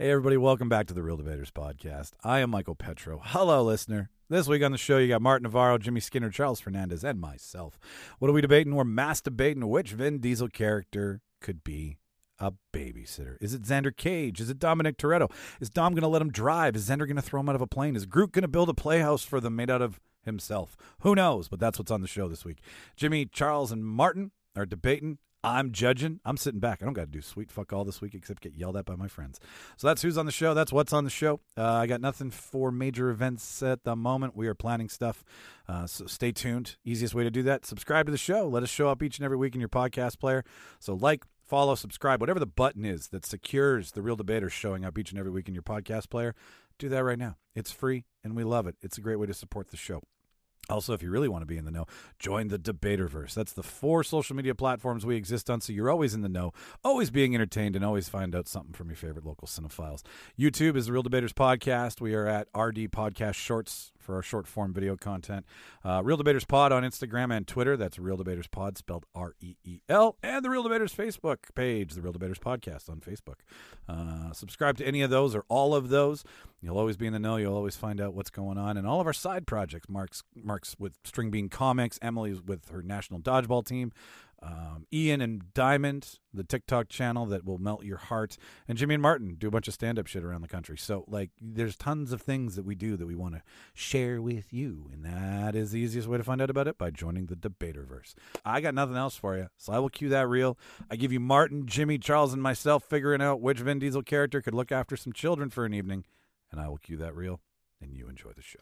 Hey, everybody, welcome back to the Real Debaters podcast. I am Michael Petro. Hello, listener. This week on the show, you got Martin Navarro, Jimmy Skinner, Charles Fernandez, and myself. What are we debating? We're mass debating which Vin Diesel character could be a babysitter. Is it Xander Cage? Is it Dominic Toretto? Is Dom going to let him drive? Is Xander going to throw him out of a plane? Is Groot going to build a playhouse for them made out of himself? Who knows? But that's what's on the show this week. Jimmy, Charles, and Martin are debating. I'm judging. I'm sitting back. I don't got to do sweet fuck all this week except get yelled at by my friends. So that's who's on the show. That's what's on the show. I got nothing for major events at the moment. We are planning stuff. So stay tuned. Easiest way to do that, subscribe to the show. Let us show up each and every week in your podcast player. So like, follow, subscribe, whatever the button is that secures the Real Debaters showing up each and every week in your podcast player. Do that right now. It's free, and we love it. It's a great way to support the show. Also, if you really want to be in the know, join the Debaterverse. That's the 4 social media platforms we exist on, so you're always in the know, always being entertained, and always find out something from your favorite local cinephiles. YouTube is the Real Debaters Podcast. We are at RD Podcast Shorts for our short-form video content. Real Debaters Pod on Instagram and Twitter. That's Real Debaters Pod, spelled R-E-E-L. And the Real Debaters Facebook page, the Real Debaters Podcast on Facebook. Subscribe to any of those or all of those. You'll always be in the know. You'll always find out what's going on. And all of our side projects, Mark's with String Bean Comics, Emily's with her national dodgeball team, Ian and Diamond, the TikTok channel that will melt your heart, and Jimmy and Martin do a bunch of stand-up shit around the country. So, there's tons of things that we do that we want to share with you, and that is the easiest way to find out about it, by joining the Debaterverse. I got nothing else for you, so I will cue that reel. I give you Martin, Jimmy, Charles, and myself figuring out which Vin Diesel character could look after some children for an evening, and I will cue that reel, and you enjoy the show.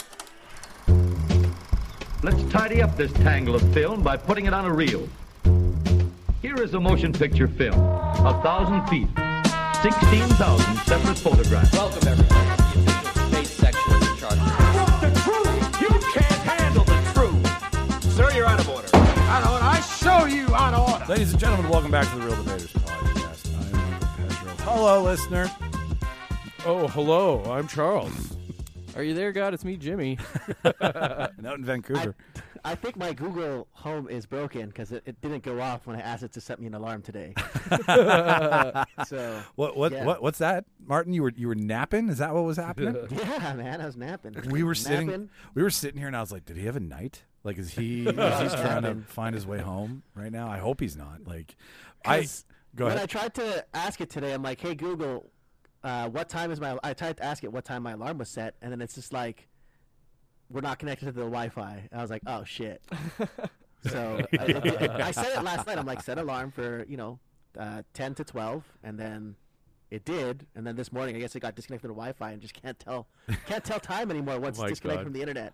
Let's tidy up this tangle of film by putting it on a reel. Here is a motion picture film, 1,000 feet, 16,000 separate photographs. Welcome, everybody, to the official debate section of the Charter. What's the truth? You can't handle the truth. Sir, you're out of order. Out of order. I show you out of order. Ladies and gentlemen, welcome back to the Real Debaters Podcast. I am Michael Petro. Hello, listener. Oh, hello. I'm Charles. Are you there, God? It's me, Jimmy. Out in Vancouver. I think my Google Home is broken because it didn't go off when I asked it to set me an alarm today. So what's that, Martin? You were napping? Is that what was happening? yeah, man, I was napping. We were sitting here, and I was like, did he have a night? Like, is he trying to find his way home right now? I hope he's not. Like, go ahead. When I tried to ask it today, I'm like, hey Google, what time is my? I tried to ask it what time my alarm was set, and then it's just like, we're not connected to the Wi-Fi. I was like, oh shit. So I said it last night. I'm like, set alarm for 10 to 12, and then it did. And then this morning, I guess it got disconnected from the Wi-Fi and just can't tell time anymore once it's disconnected from the internet.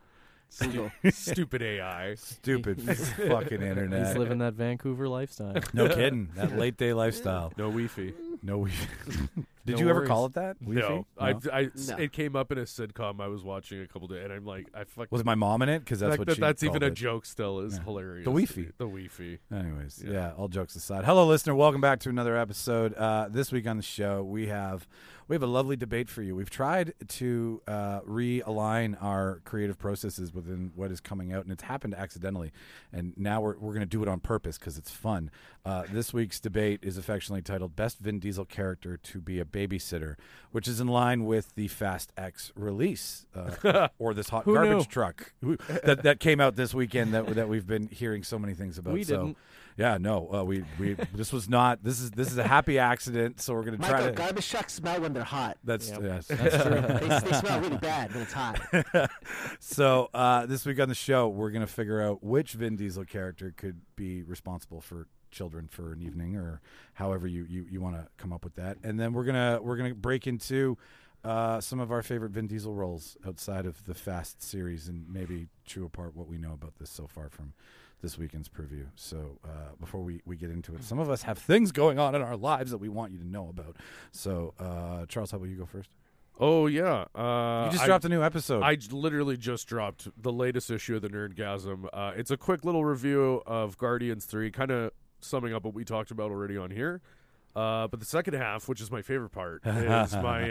Stupid AI. Stupid fucking internet. He's living that Vancouver lifestyle. No kidding. That late day lifestyle. No Wi-Fi. No Wi-Fi. Did No you ever worries. call it that? No. Wi-Fi? No. It came up in a sitcom I was watching a couple days, and I'm like, Was my mom in it? Because that's what she that's even called a it. joke still is Yeah. hilarious. The Wi-Fi. The Wi-Fi. Anyways, yeah, all jokes aside. Hello, listener. Welcome back to another episode. This week on the show, we have a lovely debate for you. We've tried to realign our creative processes within what is coming out, and it's happened accidentally. And now we're going to do it on purpose because it's fun. This week's debate is affectionately titled "Best Vin Diesel Character to Be a Babysitter," which is in line with the Fast X release, or this hot Who garbage knew? truck that came out this weekend that we've been hearing so many things about. We didn't. Yeah, no, we this was not. This is a happy accident. So we're gonna try Michael, to. garbage trucks smell when they're hot. That's Yep. yes. That's true. They smell really bad when it's hot. So this week on the show, we're gonna figure out which Vin Diesel character could be responsible for children for an evening, or however you want to come up with that, and then we're gonna break into some of our favorite Vin Diesel roles outside of the Fast series, and maybe chew apart what we know about this so far from this weekend's preview. So before we get into it, some of us have things going on in our lives that we want you to know about. So Charles, how about you go first? Oh, yeah. You just dropped a new episode. I literally just dropped the latest issue of the Nerdgasm. It's a quick little review of Guardians 3, kind of summing up what we talked about already on here. But the second half, which is my favorite part, is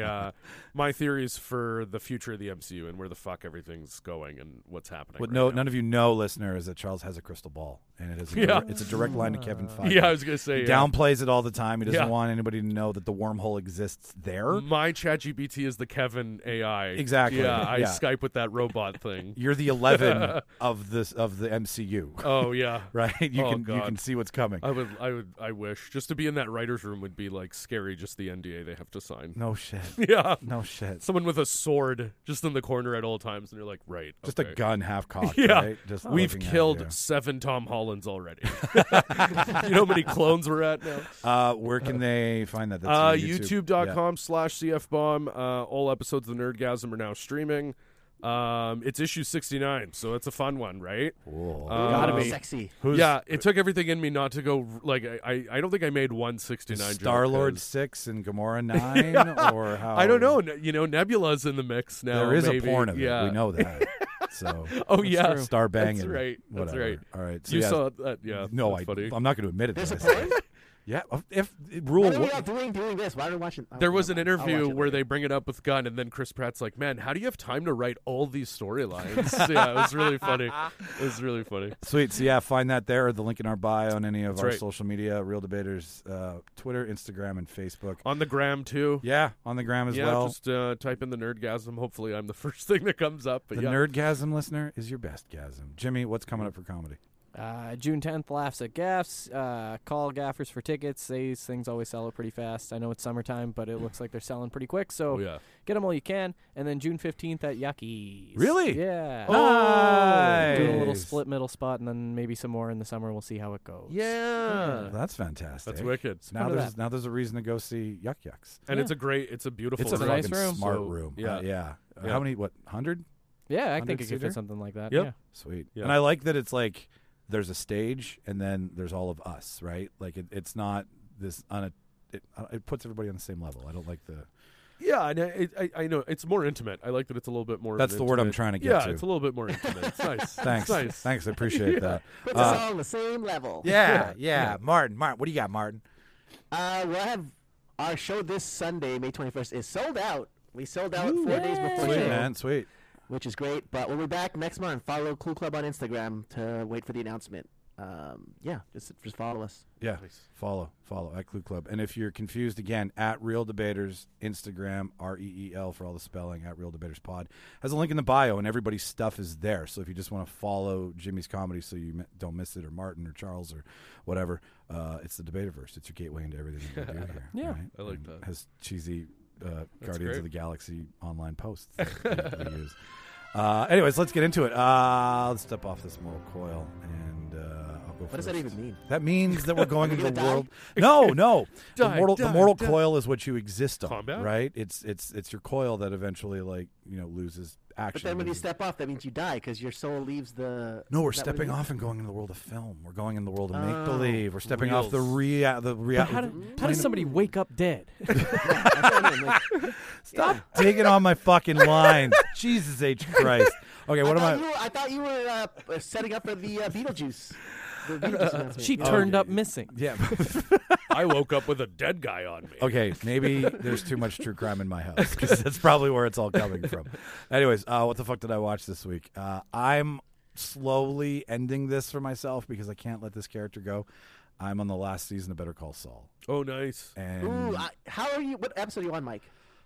my theories for the future of the MCU and where the fuck everything's going and what's happening. What right now. none of you know, listener, is that Charles has a crystal ball, and it is Yeah. it's a direct line to Kevin Feige. Yeah, I was gonna say He yeah. downplays it all the time. He doesn't Yeah. want anybody to know that the wormhole exists there. My ChatGPT is the Kevin AI. Exactly. Yeah, I Yeah. Skype with that robot thing. You're the 11 of the MCU, Oh yeah. right? You Oh, can God. see what's coming. I wish just to be in that writer's room would be like scary. Just the NDA they have to sign. No shit. Yeah. No shit. Someone with a sword just in the corner at all times, and you're like, right. Just okay. a gun half cocked. Yeah. Right? Just We've looking at killed you. 7 Tom Hollands already. You know how many clones we're at now? Where can they find that? That's on YouTube. YouTube.com/CFBomb. All episodes of the Nerdgasm are now streaming. It's issue 69, so it's a fun one, right? Cool. Gotta Um, be sexy. Who's Yeah, it took everything in me not to go like I don't think I made 169. Star Lord 6 and Gamora 9 or how? I don't know. You know, Nebula's in the mix now. There is maybe. a porn of yeah. it. We know that. So Oh yeah, true. Star banging. That's right. That's Whatever. right. All right. So You yeah, saw that? Yeah. No, that's funny. I'm not going to admit it. There's a that I said porn? it. Yeah. If rule. What are we all doing this? Why are we watching? There was an never mind. I'll interview watch it where later. they bring it up with Gunn, and then Chris Pratt's like, "Man, how do you have time to write all these storylines?" Yeah, it was really funny. It was really funny. Sweet. So yeah, find that there, or the link in our bio on any of That's our right. social media, Real Debaters, Twitter, Instagram, and Facebook. On the gram too. Yeah, on the gram as Yeah, well. just type in the Nerdgasm. Hopefully, I'm the first thing that comes up. But The yeah. Nerdgasm listener is your best gasm. Jimmy, what's coming up for comedy? June 10th, Laughs at Gaffs. Call gaffers for tickets. These things always sell out pretty fast. I know it's summertime, but it looks like they're selling pretty quick. So Oh yeah. get them while you can. And then June 15th at Yuckies. Really? Yeah. Nice. Doing a little split middle spot, and then maybe some more in the summer. We'll see how it goes. Yeah. That's fantastic. That's wicked. Now Fun of there's now there's a reason to go see Yuck Yucks. And Yeah. it's a beautiful. It's a a nice fucking room. smart So, room. yeah. Yeah. Yeah. How many? What? 100? Yeah, I 100 think it could seater? fit something like that. Yep. Yeah. Sweet. Yeah. And I like that it's like there's a stage and then there's all of us, right? Like it's not this it puts everybody on the same level. I don't like the. Yeah, and I know it's more intimate. I like that it's a little bit more. That's the word I'm intimate- trying to get yeah, to. it's a little bit more intimate. It's nice. Thanks. It's nice. Thanks. I appreciate that. Puts us all on the same level. Yeah. Martin, what do you got, Martin? Well, I have our show this Sunday, May 21st, is sold out. We sold out 4 days before Sweet, show, man. Sweet. which is great. But we'll be back next month. Follow Clue Club on Instagram to wait for the announcement. Yeah, just follow us. Yeah. Follow at Clue Club. And if you're confused, again, at Real Debaters, Instagram, REEL for all the spelling, at Real Debaters Pod. Has a link in the bio, and everybody's stuff is there. So if you just want to follow Jimmy's comedy so you don't miss it, or Martin or Charles or whatever, it's the Debaterverse. It's your gateway into everything that we do here. Yeah. right? I like And that. Has cheesy Guardians great. of the Galaxy online posts that we use. Anyways, let's get into it. Let's step off this mortal coil, and I'll go first. What does that even mean? That means that we're going into You're the gonna world. No. the Die, mortal die. coil is what you exist on, Combat? right? It's your coil that eventually, loses action. But then when you loses- step off, that means you die because your soul leaves the. no, we're is that what it stepping means? off and going into the world of film. We're going in the world of Oh. make believe. We're stepping off the Reels. But how does somebody wake up dead? That's what I mean, like, Stop digging on my fucking lines. Jesus H Christ. Okay, what am I? I thought you were setting up for the Beetlejuice. The Beetlejuice announcement. She Yeah. turned up missing. Yeah. I woke up with a dead guy on me. Okay, maybe there's too much true crime in my house because that's probably where it's all coming from. Anyways, what the fuck did I watch this week? I'm slowly ending this for myself because I can't let this character go. I'm on the last season of Better Call Saul, Oh, nice. and Ooh, how are you? What episode are you on, Mike?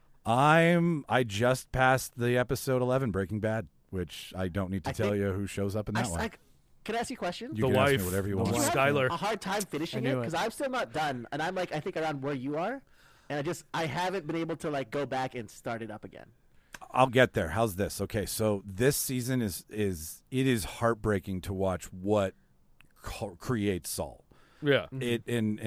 I just passed the episode 11, Breaking Bad, which I don't need to I tell think- you who shows up in that one. Can I ask you a question? You The can ask me wife, whatever you the want. wife. Do you have Skylar. a hard time finishing I it knew it. because I'm still not done, and I'm like I think around where you are, and I haven't been able to like go back and start it up again. I'll get there. How's this? Okay, so this season is heartbreaking to watch what creates Saul. Yeah. It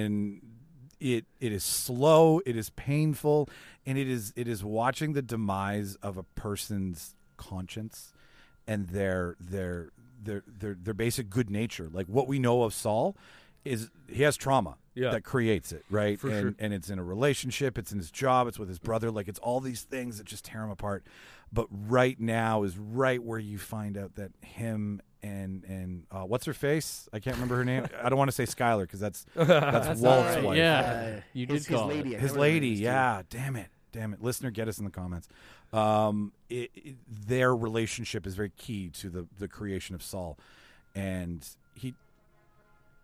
is slow, it is painful, and it is watching the demise of a person's conscience and their basic good nature. Like what we know of Saul is he has trauma that creates it, right? For and sure. and it's in a relationship, it's in his job, it's with his brother, like it's all these things that just tear him apart. But right now is right where you find out that him and what's her face? I can't remember her name. I don't want to say Skylar because that's Walt's alright, wife. yeah. You did his call it. lady. I His can't remember her lady, name, too. yeah. Damn it. Listener, get us in the comments. Their relationship is very key to the creation of Saul, and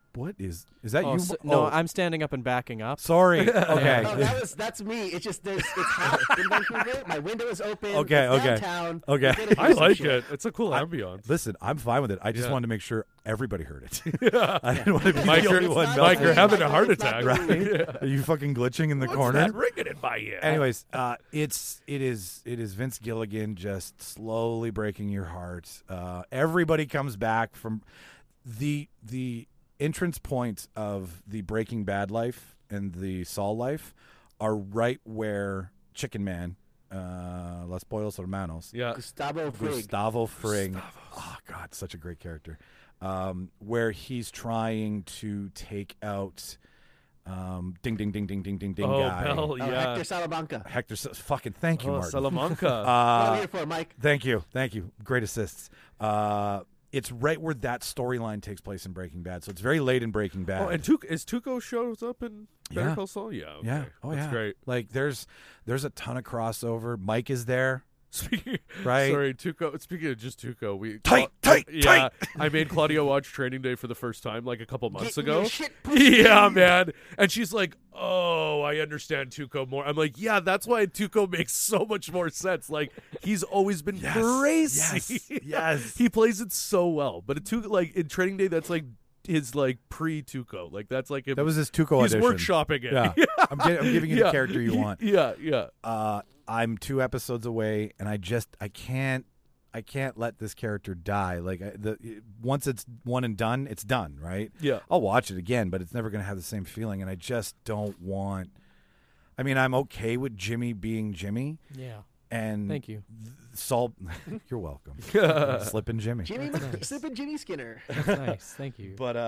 What is that? Oh, you? no, oh, I'm standing up and backing up. sorry. Okay. Oh, that's me. It's just it's hot in Vancouver. My window is open. Okay, it's okay. downtown. Okay. We're gonna do I some like shit. it. It's a cool ambiance. Listen, I'm fine with it. I just Yeah. wanted to make sure everybody heard it. I didn't want to be Mike, the only you're- one. It's not not Mike, the you're weed. having a Like, heart it's not attack. the weed. Are you fucking glitching in the What's corner? that ringing in my ear? Anyways, it is Vince Gilligan just slowly breaking your heart. Everybody comes back from the entrance point of the Breaking Bad life and the Saul life are right where Chicken Man, Los Pollos Hermanos, Yeah. Gustavo Fring. Gustavo Fring. Oh God, such a great character. Where he's trying to take out ding ding ding ding ding ding ding Oh, guy. Bell, Oh, yeah. Hector Salamanca. Hector, fucking thank you, Oh, Martin. Salamanca. What are we here for, Mike? Thank you. Great assists. It's right where that storyline takes place in Breaking Bad, so it's very late in Breaking Bad. Oh, and Tuco shows up in Better Yeah. Call Saul? Yeah. Okay. yeah, oh That's yeah, great. Like there's a ton of crossover. Mike is there. Speaking, Right. Sorry, Tuco. Speaking of just Tuco, we Tight. Yeah, I made Claudia watch Training Day for the first time like a couple months Get ago. your shit pushed Yeah, in. man. And she's like, "Oh, I understand Tuco more." I'm like, "Yeah, that's why Tuco makes so much more sense. Like he's always been crazy. Yes. He plays it so well. But like in Training Day, that's like his like pre-Tuco. Like that's like him. That was his Tuco he's audition. workshopping it. Yeah, I'm giving you the character you want. Yeah, yeah. I'm 2 episodes away, and I can't let this character die. Like once it's one and done, it's done, right? Yeah. I'll watch it again, but it's never going to have the same feeling, and I just don't want. I mean, I'm okay with Jimmy being Jimmy, Yeah. and Thank you. Saul. You're welcome. Slipping Jimmy. Jimmy, Nice. Slippin' Jimmy Skinner. That's nice. Thank you. But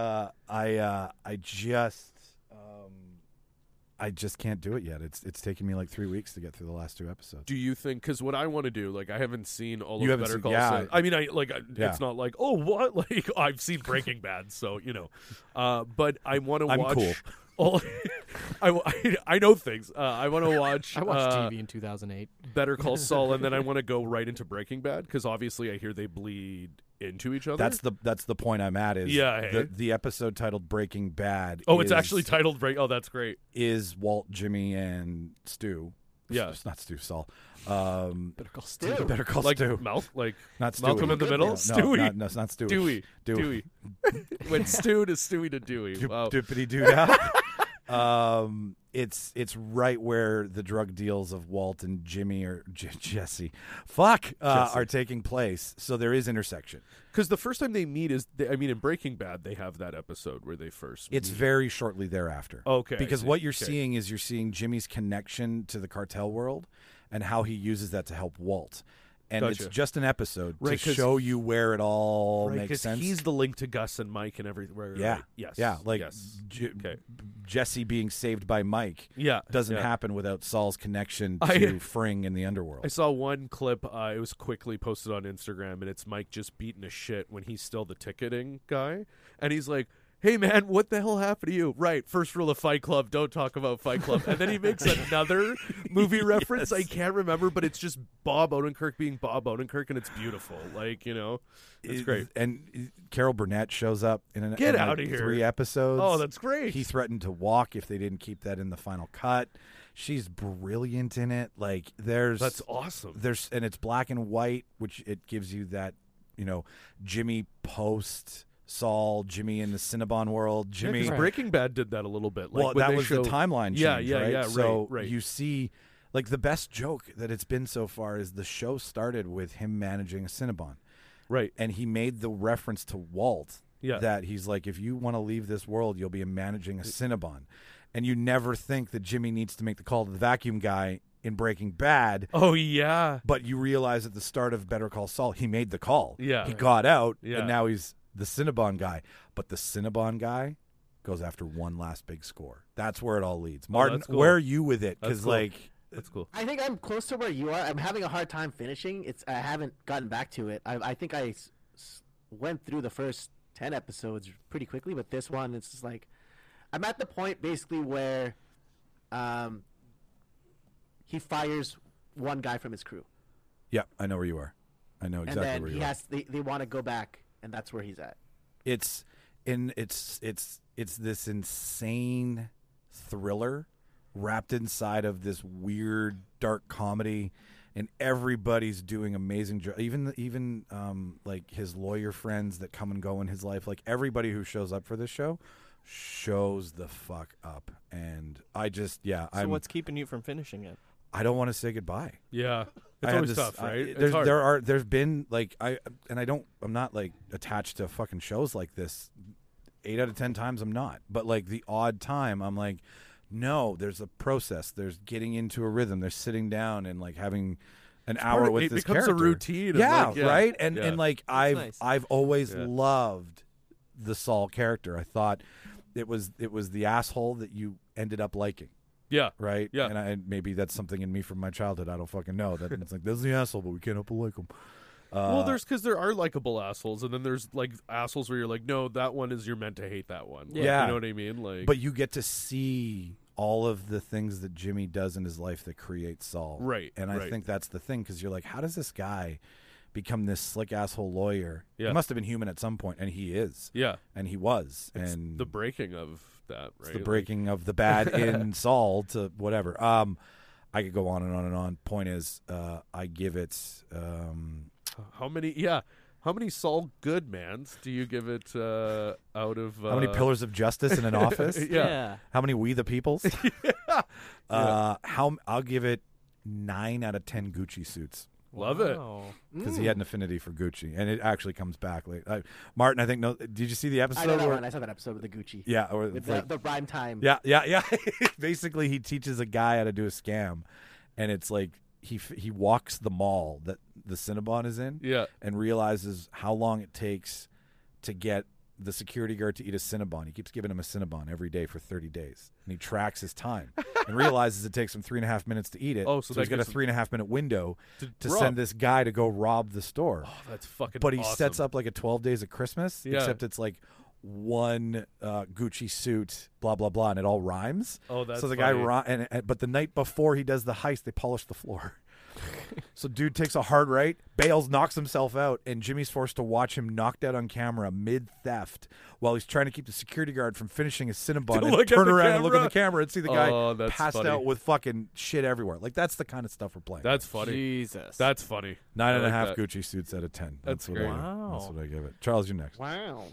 I just can't do it yet. It's taken me like 3 weeks to get through the last 2 episodes. Do you think? Because what I want to do, like, I haven't seen all You of haven't Better seen- Call yeah. Saul. I mean, Yeah. it's not like, oh, what? Like, I've seen Breaking Bad, so you know. But I want to I'm watch. cool. All, I know things. I want to watch. I watched TV in 2008. Better Call Saul, and then I want to go right into Breaking Bad because obviously I hear they bleed into each other. That's the point I'm at. Is Yeah, hey. the episode titled Breaking Bad. Oh, it's is- actually titled Break. Oh, that's great. is Walt, Jimmy, and Stu. Yeah. It's not Stu. Saul. Better call Stu. Stu. Better call Like Stu. like Not Stewie. Malcolm in the Middle. No, Stewie. no, it's not Stewie. Dewey. Dewey. Went Stu to Stewie to Dewey. Wow. Doopity doo dah. It's right where the drug deals of Walt and Jimmy or Jesse, are taking place. So there is intersection. Because the first time they meet is, in Breaking Bad, they have that episode where they first It's meet. very shortly thereafter. Okay, I Because see. what you're Okay. seeing is you're seeing Jimmy's connection to the cartel world and how he uses that to help Walt. And Gotcha. it's just an episode Right, to 'cause show you where it all Right, makes 'cause sense. he's the link to Gus and Mike and everything. Right, Yeah. right. Yes. Yeah, like yes. Okay. Jesse being saved by Mike Yeah. doesn't yeah. happen without Saul's connection I- to Fring in the underworld. I saw one clip. It was quickly posted on Instagram, and it's Mike just beating a shit when he's still the ticketing guy, and he's like, "Hey man, what the hell happened to you?" Right, first rule of Fight Club: don't talk about Fight Club. And then he makes another movie reference. I can't remember, but it's just Bob Odenkirk being Bob Odenkirk, and it's beautiful. Like it's great. And Carol Burnett shows up in Get in like outta here. 3 episodes. Oh, that's great. He threatened to walk if they didn't keep that in the final cut. She's brilliant in it. Like That's awesome. and it's black and white, which it gives you that, Jimmy post Saul, Jimmy in the Cinnabon world, Jimmy. Because Breaking Bad did that a little bit. Like Well, when that they was show- the timeline Yeah, change, yeah, right? yeah. So right. you see, like, the best joke that it's been so far is the show started with him managing a Cinnabon. Right. And he made the reference to Walt Yeah. that he's like, if you want to leave this world, you'll be managing a Cinnabon. And you never think that Jimmy needs to make the call to the vacuum guy in Breaking Bad. Oh yeah. But you realize at the start of Better Call Saul, he made the call. Yeah. He got out, Yeah. and now he's the Cinnabon guy. But the Cinnabon guy goes after one last big score. That's where it all leads. Martin, that's cool. where are you with it? That's Because, cool. like, That's cool. I think I'm close to where you are. I'm having a hard time finishing. I haven't gotten back to it. I think I went through the first 10 episodes pretty quickly, but this one, it's just like I'm at the point basically where he fires one guy from his crew, yeah, I know where you are. I know and exactly then where he you are. has they want to go back, and that's where he's at. It's and it's this insane thriller wrapped inside of this weird dark comedy, and everybody's doing amazing even like his lawyer friends that come and go in his life. Like everybody who shows up for this show shows the fuck up, and So what's keeping you from finishing it? I don't want to say goodbye. Yeah, it's I have always this- tough, right? It's There's hard. there's been like I'm not like attached to fucking shows like this. 8 out of 10 times I'm not, but like the odd time I'm like, no, there's a process. There's getting into a rhythm. There's sitting down and like having an hour with it this becomes character. a routine. and, Yeah, like, right. yeah. And like I've nice. I've always Yeah. loved the Saul character. I thought it was the asshole that you ended up liking. yeah. Right? Yeah. And maybe that's something in me from my childhood. I don't fucking know. That it's like, this is the asshole, but we can't help but like him. Well, because there are likable assholes, and then there's like assholes where you're like, no, that one is you're meant to hate that one. Like, Yeah. you know what I mean. Like, But you get to see all of the things that Jimmy does in his life that create Saul. Right, And I right. think that's the thing, because you're like, how does this guy become this slick asshole lawyer? Yeah. He must have been human at some point, and he is. yeah, And he was. it's and the breaking of that, right? it's the breaking of the bad in Saul to whatever. I could go on and on and on. Point is, I give it. How many Saul Goodmans do you give it out of? How many pillars of justice in an office? Yeah. How many We the Peoples? I'll give it 9 out of 10 Gucci suits, Love it. Wow. because he had an affinity for Gucci, and it actually comes back late. Martin, I think. No, did you see the episode? I know that where- one. I saw that episode with the Gucci. Yeah, or With like, the rhyme time. yeah. Basically, he teaches a guy how to do a scam, and it's like he walks the mall that the Cinnabon is in, Yeah. and realizes how long it takes to get the security guard to eat a Cinnabon. He keeps giving him a Cinnabon every day for 30 days, and he tracks his time and realizes it takes him 3.5 minutes to eat it. Oh, so that he's got a gives him- 3.5 minute window to rob. send this guy to go rob the store. Oh, that's fucking. But he awesome. sets up like a 12 days of Christmas, Yeah. except it's like one Gucci suit, blah blah blah, and it all rhymes. Oh, that's so the guy funny. but the night before he does the heist, they polish the floor. So dude takes a hard right, bails, knocks himself out, and Jimmy's forced to watch him knocked out on camera mid-theft while he's trying to keep the security guard from finishing his Cinnabon To and look at turn the around and look at camera? the camera and see the Oh, guy that's passed funny. out with fucking shit everywhere. Like, that's the kind of stuff we're playing. That's funny. Jesus. That's funny. 9.5 I like that. Gucci suits out of 10. That's what great. That's what I give it. Charles, you're next. Wow.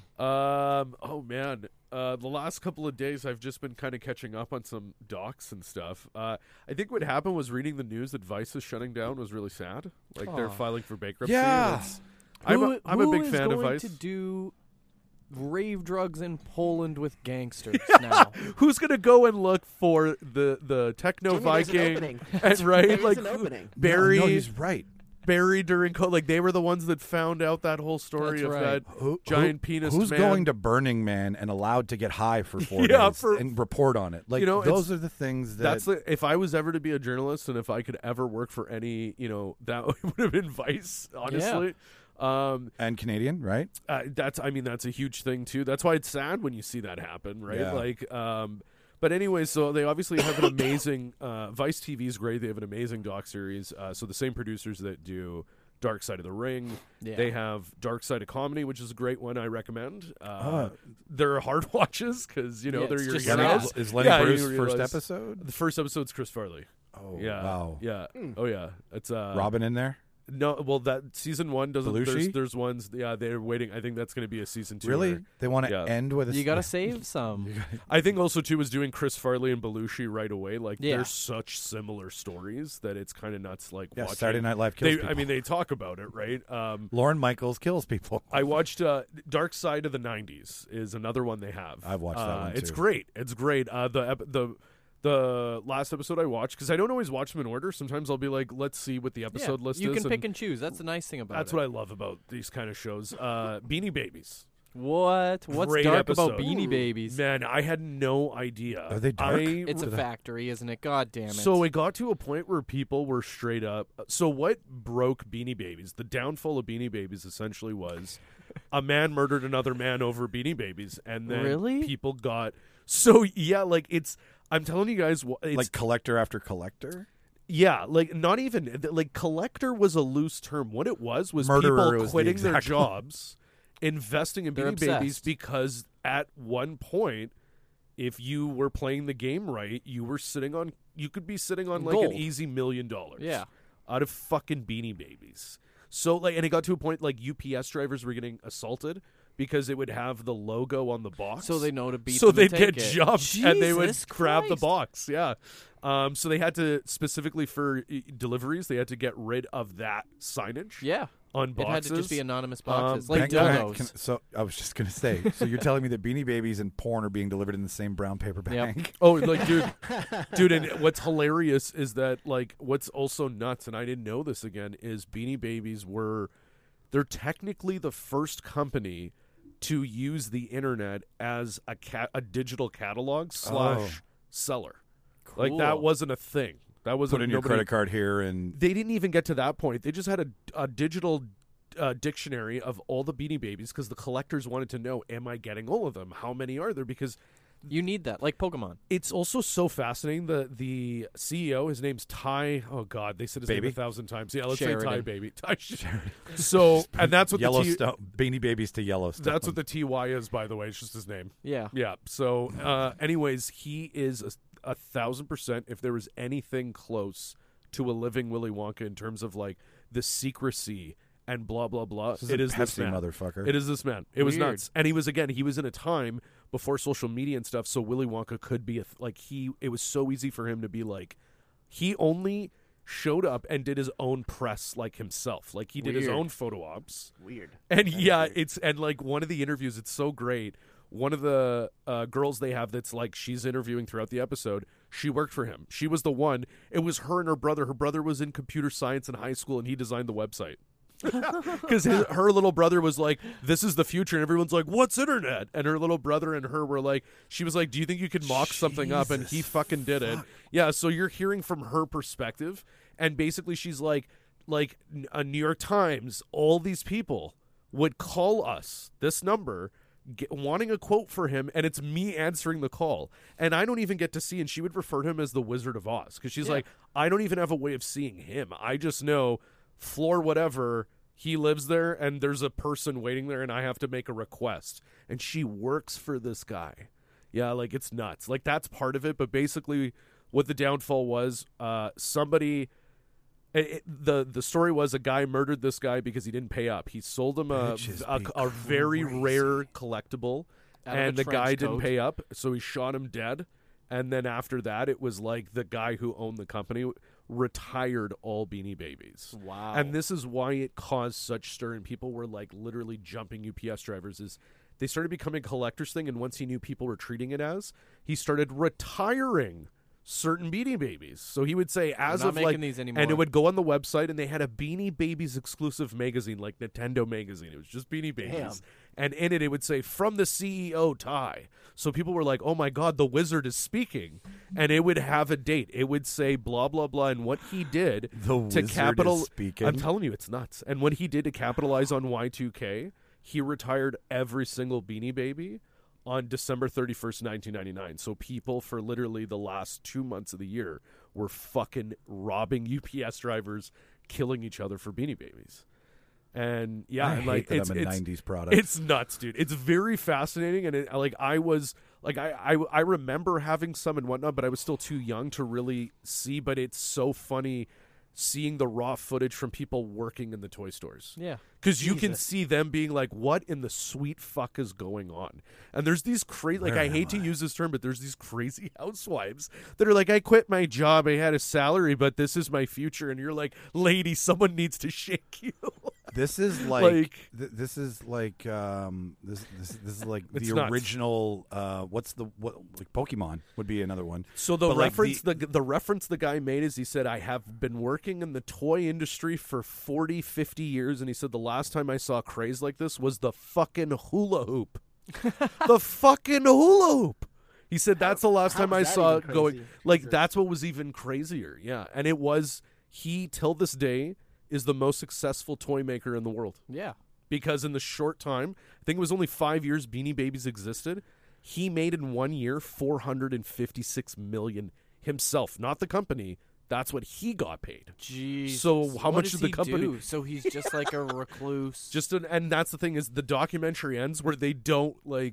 Oh man, the last couple of days I've just been kind of catching up on some docs and stuff. I think what happened was reading the news that Vice is shutting down was really sad. Like they're Aw. filing for bankruptcy. Yeah. and it's- I'm a big fan of Who Vice. is going to do rave drugs in Poland with gangsters now? Who's gonna go and look for the techno Jimmy, there's an Viking? opening. And right, There's like an opening. Barry, No, he's right. Barry during like they were the ones that found out that whole story That's of right. that giant penis. Who's man. going to Burning Man and allowed to get high for 4 Yeah, days for- and report on it? Like, You know, those are the things that. That's if I was ever to be a journalist and if I could ever work for any, that would have been Vice, honestly. and Canadian, right? That's a huge thing too. That's why it's sad when you see that happen, right? Yeah. Like, but anyway, so they obviously have an amazing Vice TV is great. They have an amazing doc series. So the same producers that do Dark Side of the Ring, Yeah. they have Dark Side of Comedy, which is a great one. I recommend. They're hard watches because Yeah, they're it's your just heroes. sad. Is Lenny Yeah, you Bruce first realize- episode? The first episode's Chris Farley. Oh, Yeah. wow. Yeah. Oh yeah. It's Robin in there? No, well, that season 1 doesn't. Belushi? There's ones. Yeah, they're waiting. I think that's going to be a season 2. Really? where- They want to Yeah. end with a. You got to save some. I think also too is doing Chris Farley and Belushi right away. Like Yeah. they're such similar stories that it's kind of nuts. Like Yeah, watching. Saturday Night Live kills people. I mean, they talk about it, right? Lorne Michaels kills people. I watched Dark Side of the '90s is another one they have. I've watched that one, It's too. great. It's great. The last episode I watched, because I don't always watch them in order. Sometimes I'll be like, let's see what the episode list you is. can pick and choose. That's the nice thing about That's it. what I love about these kind of shows. Beanie Babies. What's Great dark episode. about Beanie Babies? Man, I had no idea. Are they dark? It's a factory, isn't it? God damn it. So it got to a point where people were straight up. So what broke Beanie Babies? The downfall of Beanie Babies essentially was a man murdered another man over Beanie Babies, and then Really? people got. So yeah, like it's. I'm telling you guys, it's Like collector after collector? yeah, like not even like collector was a loose term. What it was Murderer people was the quitting their exact one. jobs, investing in They're Beanie Babies obsessed. because at one point, if you were playing the game right, you could be sitting on like Gold. an easy $1 million. Yeah. Out of fucking Beanie Babies. So like, and it got to a point like UPS drivers were getting assaulted because it would have the logo on the box. So they know to beat So them they'd and take get it. jumped and they would Jesus grab the Christ. box. Yeah. So they had to, specifically for deliveries, they had to get rid of that signage Yeah. on It boxes. had to just be anonymous boxes. Like like Hang on, dildos. so I was just gonna say. So you're telling me that Beanie Babies and porn are being delivered in the same brown paper Yep. bag? Oh, like, dude, and what's hilarious is that, like, what's also nuts, and I didn't know this again, is Beanie Babies they're technically the first company to use the internet as a digital catalog / seller. Like, that Cool. wasn't a thing. That wasn't Put in your nobody- credit card here, and They didn't even get to that point. They just had a digital dictionary of all the Beanie Babies because the collectors wanted to know, am I getting all of them? How many are there? Because You need that, like Pokemon. it's also so fascinating. The CEO, his name's Ty. Oh God, they said his Baby? name 1,000 times. Yeah, let's say Ty Sheridan. Baby. Ty So, and that's what Yellowstone Beanie Babies to Yellowstone. that's what the TY is, by the way. It's just his name. Yeah. Yeah. So, anyways, he is 1,000%. If there was anything close to a living Willy Wonka in terms of like the secrecy and blah blah blah, This is it a is this Pepsi man. motherfucker. It is this man. It was Weird. nuts, and he was in a time before social media and stuff. So Willy Wonka could be it was so easy for him to be like, he only showed up and did his own press like himself. Like he did his Weird. own photo ops. Weird. And yeah, and like one of the interviews, it's so great. One of the girls they have that's like she's interviewing throughout the episode, she worked for him. She was the one. It was her and her brother. Her brother was in computer science in high school, and he designed the website. Because her little brother was like, this is the future. And everyone's like, what's internet? And her little brother and her were like, she was like, do you think you could mock something up? And he fucking did it. Yeah, so you're hearing from her perspective. And basically she's like a New York Times, all these people would call us, this number, wanting a quote for him, and it's me answering the call. And I don't even get to see, and she would refer to him as the Wizard of Oz. Because she's like, I don't even have a way of seeing him. I just know floor whatever, he lives there, and there's a person waiting there, and I have to make a request. And she works for this guy. Yeah, like, it's nuts. Like, that's part of it, but basically what the downfall was, somebody... The story was a guy murdered this guy because he didn't pay up. He sold him a very rare collectible, Out of a and the guy trench didn't coat. pay up, so he shot him dead. And then after that, it was like the guy who owned the company retired all Beanie Babies. Wow. And this is why it caused such stir, and people were like literally jumping UPS drivers. Is they started becoming a collector's thing, and once he knew people were treating it as, he started retiring certain Beanie Babies. So he would say, as not of making like, these and anymore. it would go on the website, and they had a Beanie Babies exclusive magazine, like Nintendo magazine. It was just Beanie Babies. Damn. And in it would say, from the CEO, Ty. So people were like, oh my God, the wizard is speaking. And it would have a date. It would say blah, blah, blah. And what he did The to wizard is speaking? I'm telling you, it's nuts. And what he did to capitalize on Y2K, he retired every single Beanie Baby on December 31st, 1999. So people for literally the last 2 months of the year were fucking robbing UPS drivers, killing each other for Beanie Babies. And yeah, I and hate like that it's I'm a it's 90s product. it's nuts, dude. It's very fascinating, and I remember having some and whatnot, but I was still too young to really see. But it's so funny seeing the raw footage from people working in the toy stores. Yeah. Because you can Jesus. see them being like, what in the sweet fuck is going on? And there's these crazy, like, Where I hate am to I? use this term, but there's these crazy housewives that are like, I quit my job, I had a salary, but this is my future. And you're like, lady, someone needs to shake you. This is Like- this is like this is like It's the nuts. original like Pokemon would be another one. So the But, like, reference the reference the guy made is he said, I have been working in the toy industry for 40, 50 years, and he said the last time I saw craze like this was the fucking hula hoop. The fucking hula hoop. He said that's the last how time I was that saw even it going. crazy? Like, Jesus. that's what was even crazier. Yeah. And it was, he till this day is the most successful toy maker in the world. Yeah. Because in the short time, I think it was only 5 years Beanie Babies existed, he made in 1 year $456 million himself, not the company. That's what he got paid. Jeez. So how What much does did the he company- do? So he's just like a recluse. And that's the thing is the documentary ends where they don't like.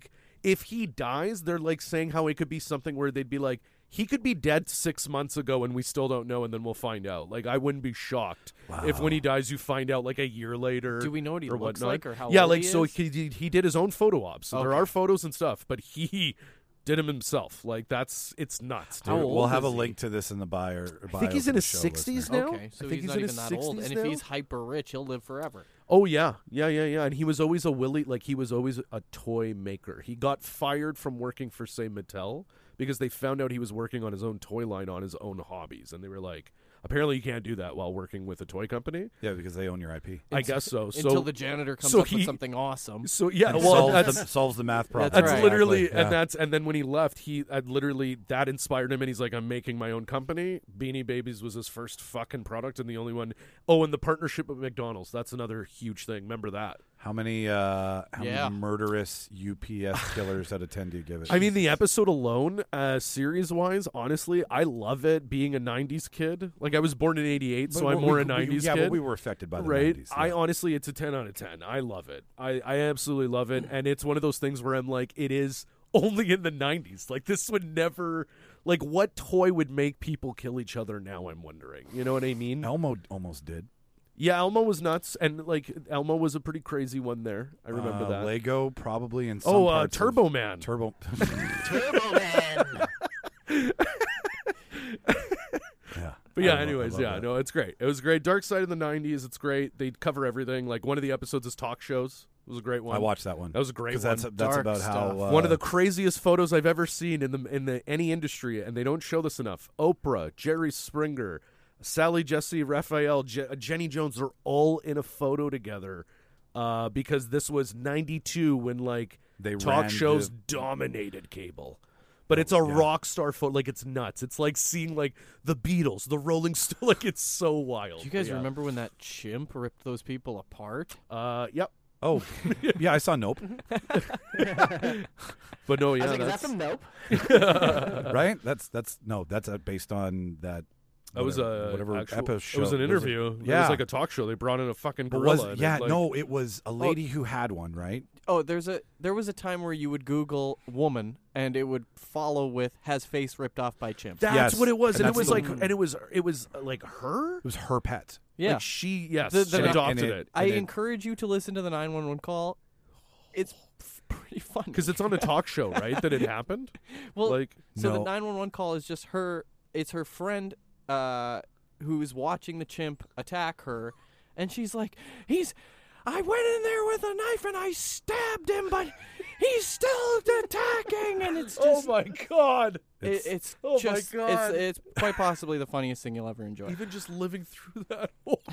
if he dies, they're like saying how it could be something where they'd be like, he could be dead 6 months ago and we still don't know, and then we'll find out. Like, I wouldn't be shocked if when he dies you find out like a year later. Do we know what he or looks whatnot. like or how Yeah, old like he so is? he did his own photo ops. So there Okay. are photos and stuff, but he did him himself. Like, it's nuts, dude. How old We'll have a is he? link to this in the bio. I think he's in his 60s now. Okay, so I think he's not in even his that old. 60s And now? if he's hyper rich, he'll live forever. Oh yeah. And he was always he was always a toy maker. He got fired from working for, say, Mattel because they found out he was working on his own toy line on his own hobbies, and they were like, apparently you can't do that while working with a toy company. Yeah, because they own your IP. I guess so. Until the janitor comes so up he- with something awesome. So yeah, And well, solves the math problem. That's That's right. literally, Exactly, and then when he left, he literally that inspired him, and he's like, I'm making my own company. Beanie Babies was his first fucking product and the only one. Oh, and the partnership with McDonald's. That's another huge thing. Remember that? How many murderous UPS killers out of 10 do you give it? I mean, the episode alone, series wise, honestly, I love it. Being a '90s kid, like I was born in '88, so I'm more a '90s yeah, kid. but we were affected by the Right, 90s. I yeah. honestly, it's a 10 out of 10. I love it. I absolutely love it, and it's one of those things where I'm like, it is only in the 90s. Like, this would never, like, what toy would make people kill each other now? I'm wondering. You know what I mean? Elmo almost did. Yeah, Elmo was nuts, and like Elmo was a pretty crazy one there. I remember that. Lego probably in some Oh, parts of- Turbo Man. Turbo. Turbo Man. Yeah. But I yeah, love- anyways, I love yeah, that. no, it's great. It was great. Dark Side of the '90s. It's great. They cover everything. Like one of the episodes is talk shows. It was a great one. I watched that one. That was a great because one. that's Dark about how stuff. One of the craziest photos I've ever seen in the any industry, and they don't show this enough. Oprah, Jerry Springer, Sally Jesse Raphael, Jenny Jones, they're all in a photo together because this was '92 when like They talk ran shows the- dominated cable. But it's a rock star photo. Like, it's nuts. It's like seeing, like, the Beatles, the Rolling Stones. Like, it's so wild. Do you guys Yeah. remember when that chimp ripped those people apart? Yep. Oh, yeah, I saw Nope. But no, I yeah, was like, is that that's, from Nope? Right? That's based on that. that was a whatever actual, episode. It was an interview. It Yeah. was like a talk show. They brought in a fucking But gorilla. and yeah, it, like, no, it was a lady who had one, right? Oh, there was a time where you would Google woman and it would follow with has face ripped off by chimp. That's Yes, what it was, and and it that's was the- like, and it was like her. It was her pet. Yeah. Like she, yes, The- she the- adopted and it I and it- encourage you to listen to the 911 call. It's pretty fun. because it's on a talk show, right? That it happened. well, like, so the No. 911 call is just her. It's her friend who's watching the chimp attack her, and she's like, I went in there with a knife and I stabbed him, but he's still attacking, and it's oh just my god! it's oh my just God. it's quite possibly the funniest thing you'll ever enjoy. Even just living through that.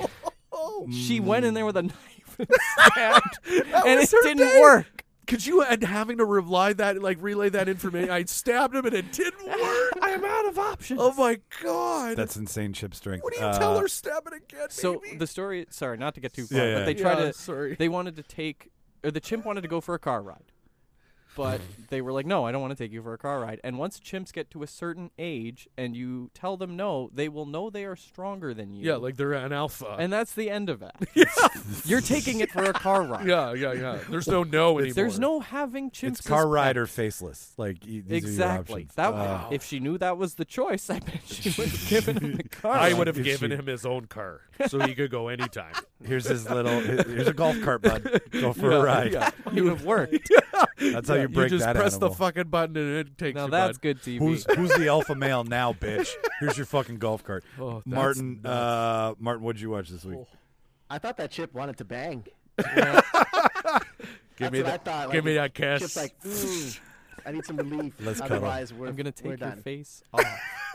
She went in there with a knife and stabbed, and was it her didn't day. work. Could you and having to relay that information? I stabbed him and it didn't work. I am out of options. Oh my god! That's insane chip strength. what do you tell her? Stab it again, So baby? the story, sorry, not to get too far, Yeah, yeah. but they tried Yeah, to. sorry. They wanted to take, or the chimp wanted to go for a car ride, but they were like, "No, I don't want to take you for a car ride." And once chimps get to a certain age, and you tell them no, they will know they are stronger than you. Yeah, like they're an alpha. and that's the end of that. You're taking it for a car ride. yeah. There's no no anymore. There's no having chimps. It's car as ride or pets. faceless. Like these are your Exactly. options. That if she knew that was the choice, I bet she would have given him the car. I ride. would have If given she- him his own car so he could go anytime. Here's his little. Here's a golf cart, bud. Go for a ride. Yeah. You have worked. That's how you break just that press animal. the fucking button and it takes Now you, that's bud. good TV. Who's the alpha male now, bitch? Here's your fucking golf cart. Oh, that's Martin, Martin, what'd you watch this week? I thought that chip wanted to bang. Give That's me what I that. thought. Give like, me that kiss. Chip's like, I need some relief. Let's cuddle. Otherwise, we're I'm gonna we're take your done. face off.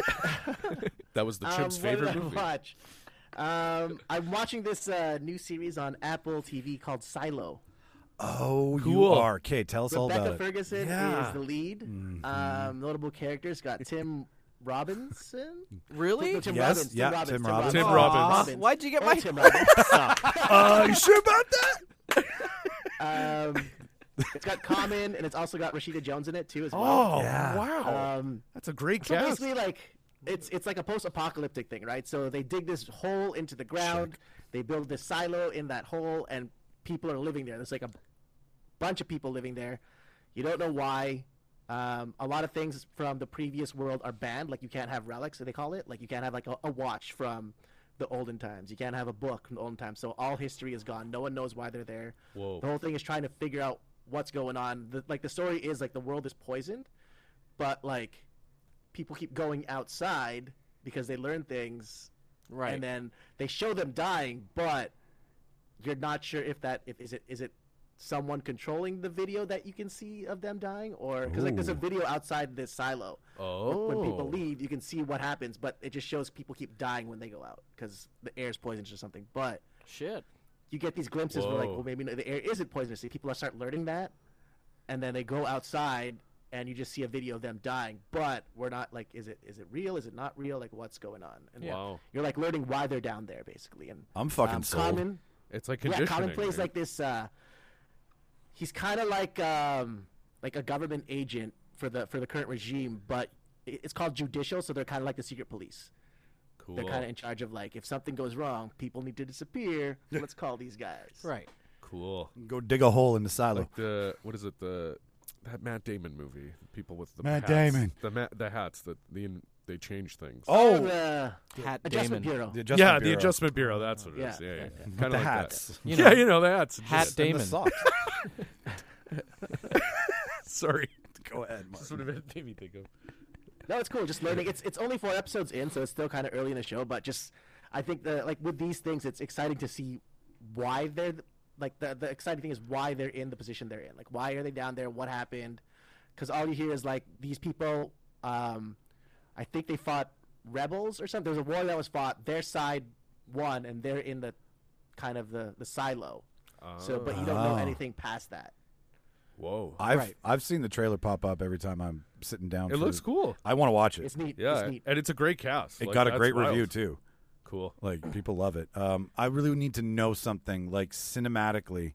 That was the chimp's what favorite did I movie. watch? I'm watching this new series on Apple TV called Silo. Oh, you Cool. are. Okay, tell us all Rebecca about it. Ferguson Yeah. is the lead. Notable characters got Tim Robinson. Really? No, Tim Yes, Robbins. yeah, Tim Tim Robbins. Robbins. Tim Robbins. Why'd you get And my? Tim Robbins. You sure about that? It's got Common, and it's also got Rashida Jones in it too as well. Oh, Yeah. wow. Um, That's a great So cast. basically, like it's like a post-apocalyptic thing, right? So they dig this hole into the ground. They build this silo in that hole, and people are living there. There's like a bunch of people living there. You don't know why. A lot of things from the previous world are banned. Like you can't have relics, they call it. Like you can't have like a watch from the olden times. You can't have a book from the olden times. So all history is gone. No one knows why they're there. Whoa. The whole thing is trying to figure out what's going on. The story is like the world is poisoned, but like people keep going outside because they learn things, Right. and then they show them dying, but you're not sure if is it someone controlling the video that you can see of them dying, or because like there's a Ooh. video outside this silo. Oh. When people leave, you can see what happens, but it just shows people keep dying when they go out because the air is poisonous or something. But Shit. you get these glimpses where like, Whoa. well, maybe the air isn't poisonous. People start learning that, and then they go outside and you just see a video of them dying. But we're not like, is it real? Is it not real? Like, what's going on? And Wow. you're like learning why they're down there basically. And I'm fucking sold. Common, It's like yeah, conditioning. Common plays right? like this. He's kind of like a government agent for the current regime, but it's called judicial, so they're kind of like the secret police. Cool. They're kind of in charge of like if something goes wrong, people need to disappear. Let's call these guys. Right. Cool. Go dig a hole in the silo. Like what is it? That Matt Damon movie. People with the Matt hats. Damon. The hats that they change things. Oh, the Hat Adjustment Damon. Bureau. the Adjustment Bureau. the Adjustment Bureau. That's what it is. Yeah, Yeah, yeah. yeah, With Kind the of like hats. You That. know. Yeah, you know the hats. Hat And the Damon. socks. Sorry. Go ahead, That's Martin. what it made me think of. No, it's cool. Just learning. It's only 4 episodes in, so it's still kind of early in the show. But just I think like with these things, it's exciting to see why they're like the exciting thing is why they're in the position they're in. Like why are they down there? What happened? Because all you hear is like these people. I think they fought rebels or something. There was a war that was fought. Their side won, and they're in the kind of the silo. So, but you don't know Oh. anything past that. Whoa. I've seen the trailer pop up every time I'm sitting down. It looks cool. I want to watch it. It's neat. Yeah, It's neat. and it's a great cast. It Like, got a that's great wild. review too. Cool. Like people love it. I really need to know something like cinematically.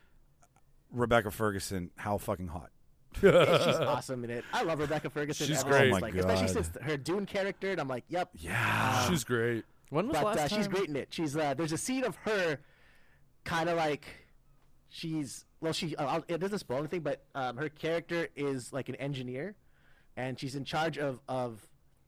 Rebecca Ferguson, how fucking hot. Yeah, she's awesome in it. I love Rebecca Ferguson. She's ever great. since, Oh my like, especially God. since her Dune character. And I'm like, yep. Yeah. She's great. When was the But last she's time? great in it. She's there's a scene of her, kind of like, she's it doesn't spoil anything, but her character is like an engineer, and she's in charge of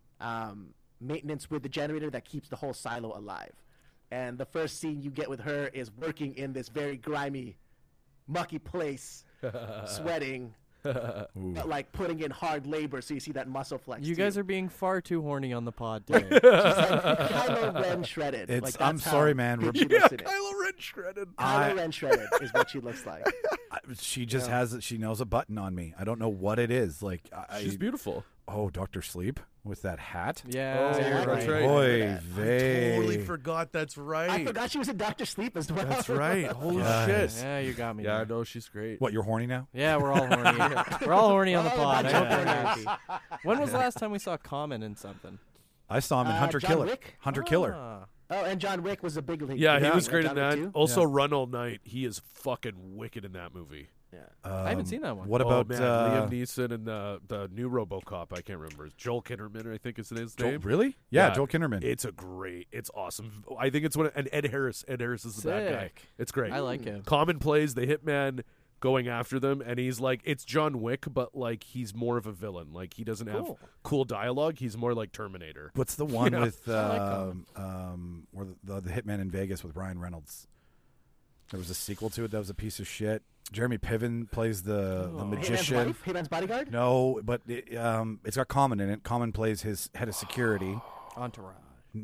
maintenance with the generator that keeps the whole silo alive. And the first scene you get with her is working in this very grimy, mucky place, sweating. But, like putting in hard labor, so you see that muscle flex. You too. guys are being far too horny on the pod today. She's like Kylo Ren shredded. It's- Like, I'm that's sorry, how man. good she Yeah, looks in it. Kylo Ren shredded. Kylo Ren shredded is what she looks like. She just has she knows a button on me. I don't know what it is. Like She's beautiful. Oh, Dr. Sleep with that hat. yeah. Oh, Exactly. that's right. Boy, that. vey. forgot. That's right. I forgot she was in Doctor Sleep as well. That's right. Holy Yes. shit. Yeah, you got me. Yeah, there. no, she's great. What, you're horny now? Yeah, we're all horny. We're all horny on the Oh, pod. I bunch hope of we're hornies. happy. When was the last time we saw Common in something? I saw him in Hunter John Killer. Wick? Hunter Killer. Ah. Oh, and John Wick was a big league. Yeah, he Yeah. was great in John that. Wick too? Also, Yeah. Run All Night. He is fucking wicked in that movie. Yeah. I haven't seen that one. What about man, Liam Neeson and the new RoboCop? I can't remember. Joel Kinnaman, I think is his Joel, name. really? Yeah, Yeah. Joel Kinnaman. It's awesome. I think it's and Ed Harris. Ed Harris is the bad guy. Sick. It's great. I like him. Common plays the hitman going after them, and he's like, it's John Wick, but like he's more of a villain. Like he doesn't have Cool. cool dialogue. He's more like Terminator. What's the one Yeah. with I like where the Hitman in Vegas with Ryan Reynolds? There was a sequel to it that was a piece of shit. Jeremy Piven plays the Hitman's magician. wife? Hitman's bodyguard? No, but it's got Common in it. Common plays his head of security. Entourage.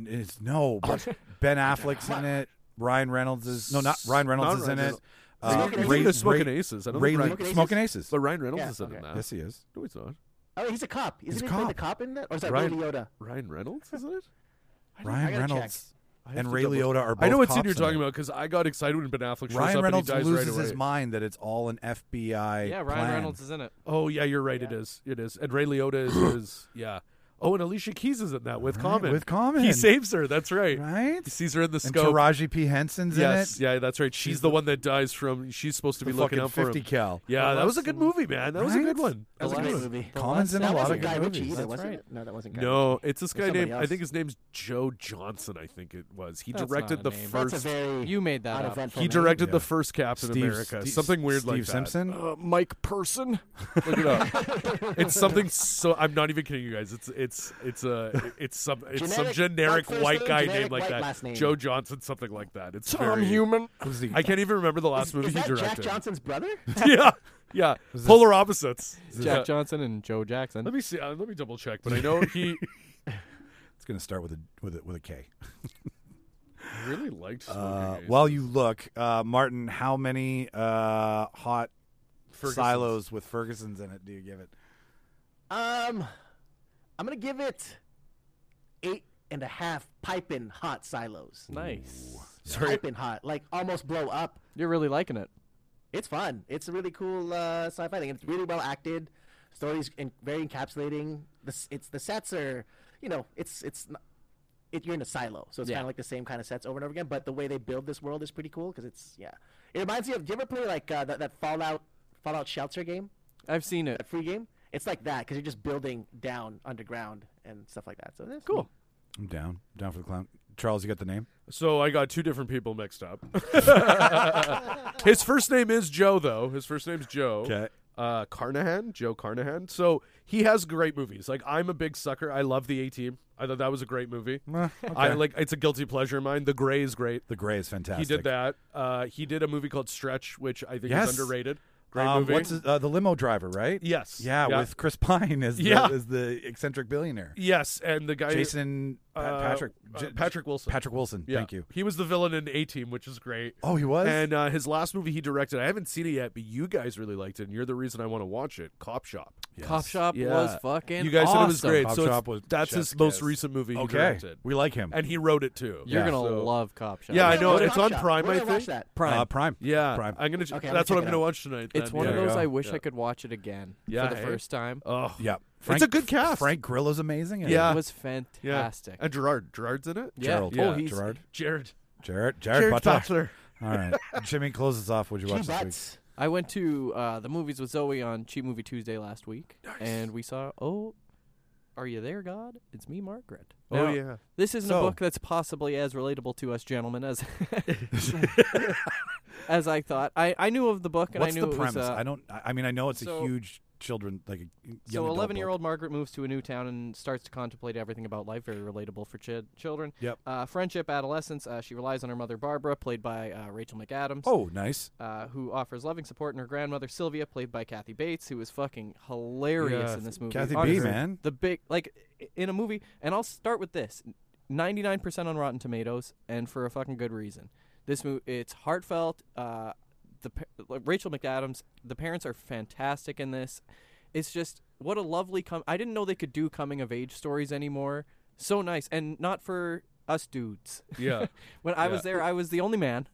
But Ben Affleck's in it. Ryan Reynolds is not Ryan Reynolds is in it. Smoking He's in Aces? Smoking Aces. I don't Ray think Lee- Ryan, Aces? Smoking Aces. but Ryan Reynolds Yeah, isn't okay. in that. Yes, he is. No, he's not. Oh, he's a cop. He's Isn't a he playing the cop. cop in that? Or is that Ryan- Ray Liotta? Ryan Reynolds, isn't it? I Ryan gotta Reynolds I have and to Ray double- Liotta are both I know what cops scene you're in talking it. about because I got excited when Ben Affleck shows Ryan up Reynolds and he dies loses right away. his mind that it's all an FBI Yeah, Ryan plan. Reynolds is in it. Oh yeah, you're right. Yeah. It is. And Ray Liotta is yeah. Oh, and Alicia Keys is in that with Right, Common. with Common. He saves her. That's right. Right? He sees her in the And scope. Taraji P. Henson's Yes, in it. yeah, that's right. She's the one that dies from. She's supposed to be The looking fucking out for 50 him. cal. Yeah, that was a good movie, man. That was a Right? good one. That was a Great good one. movie. Commons in That a lot wasn't of Guy good Ritchie movies. either, That's wasn't right. it? No, that wasn't Guy No, Ritchie. it's this guy somebody named. I else. think his name's Joe Johnson. I think it was. He That's directed not the a name. first. That's a very You made that up. uneventful He name. directed Yeah. the first Captain America. Something weird like Steve that. Simpson. Mike Person. Look it up. It's something so. I'm not even kidding you guys. It's some generic first white name, guy generic named like white that. last name. Joe Johnson, something like that. It's Tom very, Human. Was he? I can't even remember the last movie Is he that directed. Jack Johnson's brother? Yeah, yeah. Was this- Polar opposites. Jack Yeah. Johnson and Joe Jackson. Let me see. Let me double check. But I know he It's going to start with a K. really liked. Smoking Aces. While you look, Martin, how many hot Ferguson's. silos with Ferguson's in it do you give it? I'm gonna give it 8.5 piping hot silos. Nice. Sorry. Piping hot, like almost blow up. You're really liking it. It's fun. It's a really cool sci-fi thing. It's really well acted. Stories very encapsulating. The sets are, you're in a silo, so it's Yeah. kind of like the same kind of sets over and over again. But the way they build this world is pretty cool because it reminds me of. Do you ever play like that Fallout Shelter game, I've seen it. that free game? It's like that because you're just building down underground and stuff like that. So that's Cool. I'm down for the clown. Charles, you got the name? So I got two different people mixed up. His first name is Joe, though. His first name's Joe. Okay. Carnahan, Joe Carnahan. So he has great movies. Like, I'm a big sucker. I love The A-Team. I thought that was a great movie. I like. It's a guilty pleasure of mine. The Gray is great. The Gray is fantastic. He did that. He did a movie called Stretch, which I think Yes. is underrated. Great movie. What's the limo driver, right? Yes. Yeah, with Chris Pine as the eccentric billionaire. Yes, and the guy Jason Patrick Wilson. Patrick Wilson. Yeah. Thank you. He was the villain in A-Team, which is great. Oh, he was. And his last movie he directed, I haven't seen it yet, but you guys really liked it, and you're the reason I want to watch it. Cop Shop. Yes. Cop Shop Yeah. was fucking You guys said it was awesome. great. Cop so Shop was that's chef's his most kiss. recent movie he Okay, directed, we like him. and he wrote it too. You're Yeah. gonna So- love Cop Shop. Yeah, I know. Where's It's Cop on Shop? Prime, Where I do watch think. that? Prime. Prime. Yeah, Prime. I'm gonna. Okay, I'm that's gonna what check I'm it gonna out. watch tonight. It's then. one of There you those go. I wish Yeah. I could watch it again Yeah, for the hey? first time. Oh, Yeah, It's a good cast. Frank Grillo's amazing. in it. Yeah. It was fantastic. and Gerard's in it. Yeah. Gerald. Oh, Yeah. he's Gerard. Jared Jared Butler. All right, Jimmy, close us off. Would you watch this week? Butts. I went to the movies with Zoe on Cheap Movie Tuesday last week, and we saw Are You There, God? It's Me, Margaret. Oh Now, yeah. This isn't So- a book that's possibly as relatable to us gentlemen as as I thought. I knew of the book, and What's I knew the it was. premise? I mean, I know it's so- a huge children like a young So adult 11-year-old Margaret moves to a new town and starts to contemplate everything about life. Very relatable for children. Yep. Friendship, adolescence. She relies on her mother Barbara, played by Rachel McAdams. book. Oh, nice. Who offers loving support, and her grandmother Sylvia, played by Kathy Bates, who is fucking hilarious Yeah, in this movie. Kathy B, Honestly, man. the big in a movie, and I'll start with this: 99% on Rotten Tomatoes, and for a fucking good reason. This movie, it's heartfelt. Rachel McAdams, the parents are fantastic in this. It's just what a lovely I didn't know they could do coming of age stories anymore. So nice, and not for us dudes. Yeah. When I was there, I was the only man.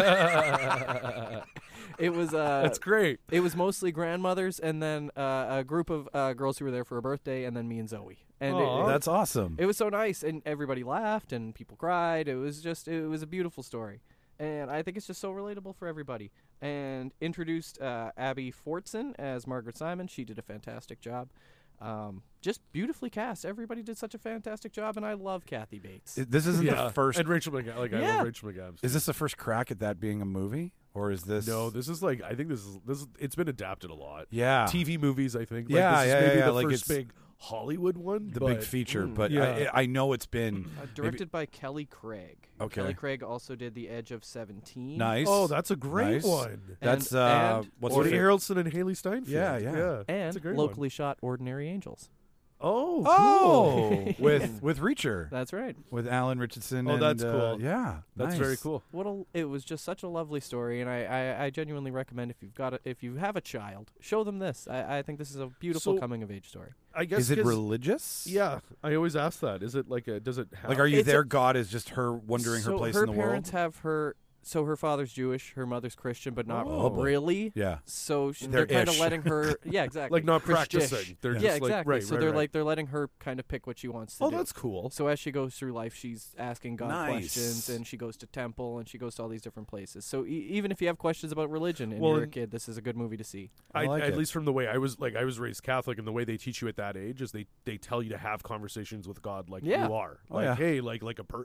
It was That's great. it was mostly grandmothers, and then a group of girls who were there for a birthday, and then me and Zoe. And Aw. That's awesome. it was so nice, and everybody laughed, and people cried. It was a beautiful story, and I think it's just so relatable for everybody. And introduced Abby Fortson as Margaret Simon. She did a fantastic job. Just beautifully cast. Everybody did such a fantastic job, and I love Kathy Bates. This isn't Yeah. the first. And Rachel McAdams. I Yeah. love Rachel McAdams. Is this the first crack at that being a movie, or is this? No, this is like I think this is it's been adapted a lot. Yeah. TV movies, I think. Yeah, like, this yeah, is maybe yeah, the like first it's big Hollywood one. the but big feature, but yeah. I know it's been Directed by Kelly Craig. Okay. Kelly Craig also did The Edge of 17. nice. Oh, that's a great Nice. one. That's and what's Woody her- Harrelson and Haley Steinfeld. Yeah, yeah. And That's a great locally shot Ordinary Angels. one. Oh, Oh, cool. with Reacher, That's right. with Alan Richardson. Oh, and, that's cool. Yeah, That's nice. very cool. It was just such a lovely story, and I genuinely recommend if you have a child, show them this. I think this is a beautiful So- coming of age story. I guess Is it 'cause- religious? Yeah, I always ask that. Is it like does it have Like, are you It's there? God is just her wondering her So place her in the parents world. have her so her father's Jewish, her mother's Christian, but not Oh, boy. really. Yeah. So They're they're kind of ish. letting her, yeah, exactly, Like not Christish. practicing. They're Yeah, just like exactly. right. So right, they're right. they're letting her kind of pick what she wants to Oh, do. that's cool. So as she goes through life, she's asking God Nice. questions, and she goes to temple, and she goes to all these different places. So even if you have questions about religion and Well, you're a and- kid, this is a good movie to see. I like at it. least from the way I was raised Catholic, and the way they teach you at that age is they tell you to have conversations with God like Yeah. you are. Oh, Like yeah. hey, like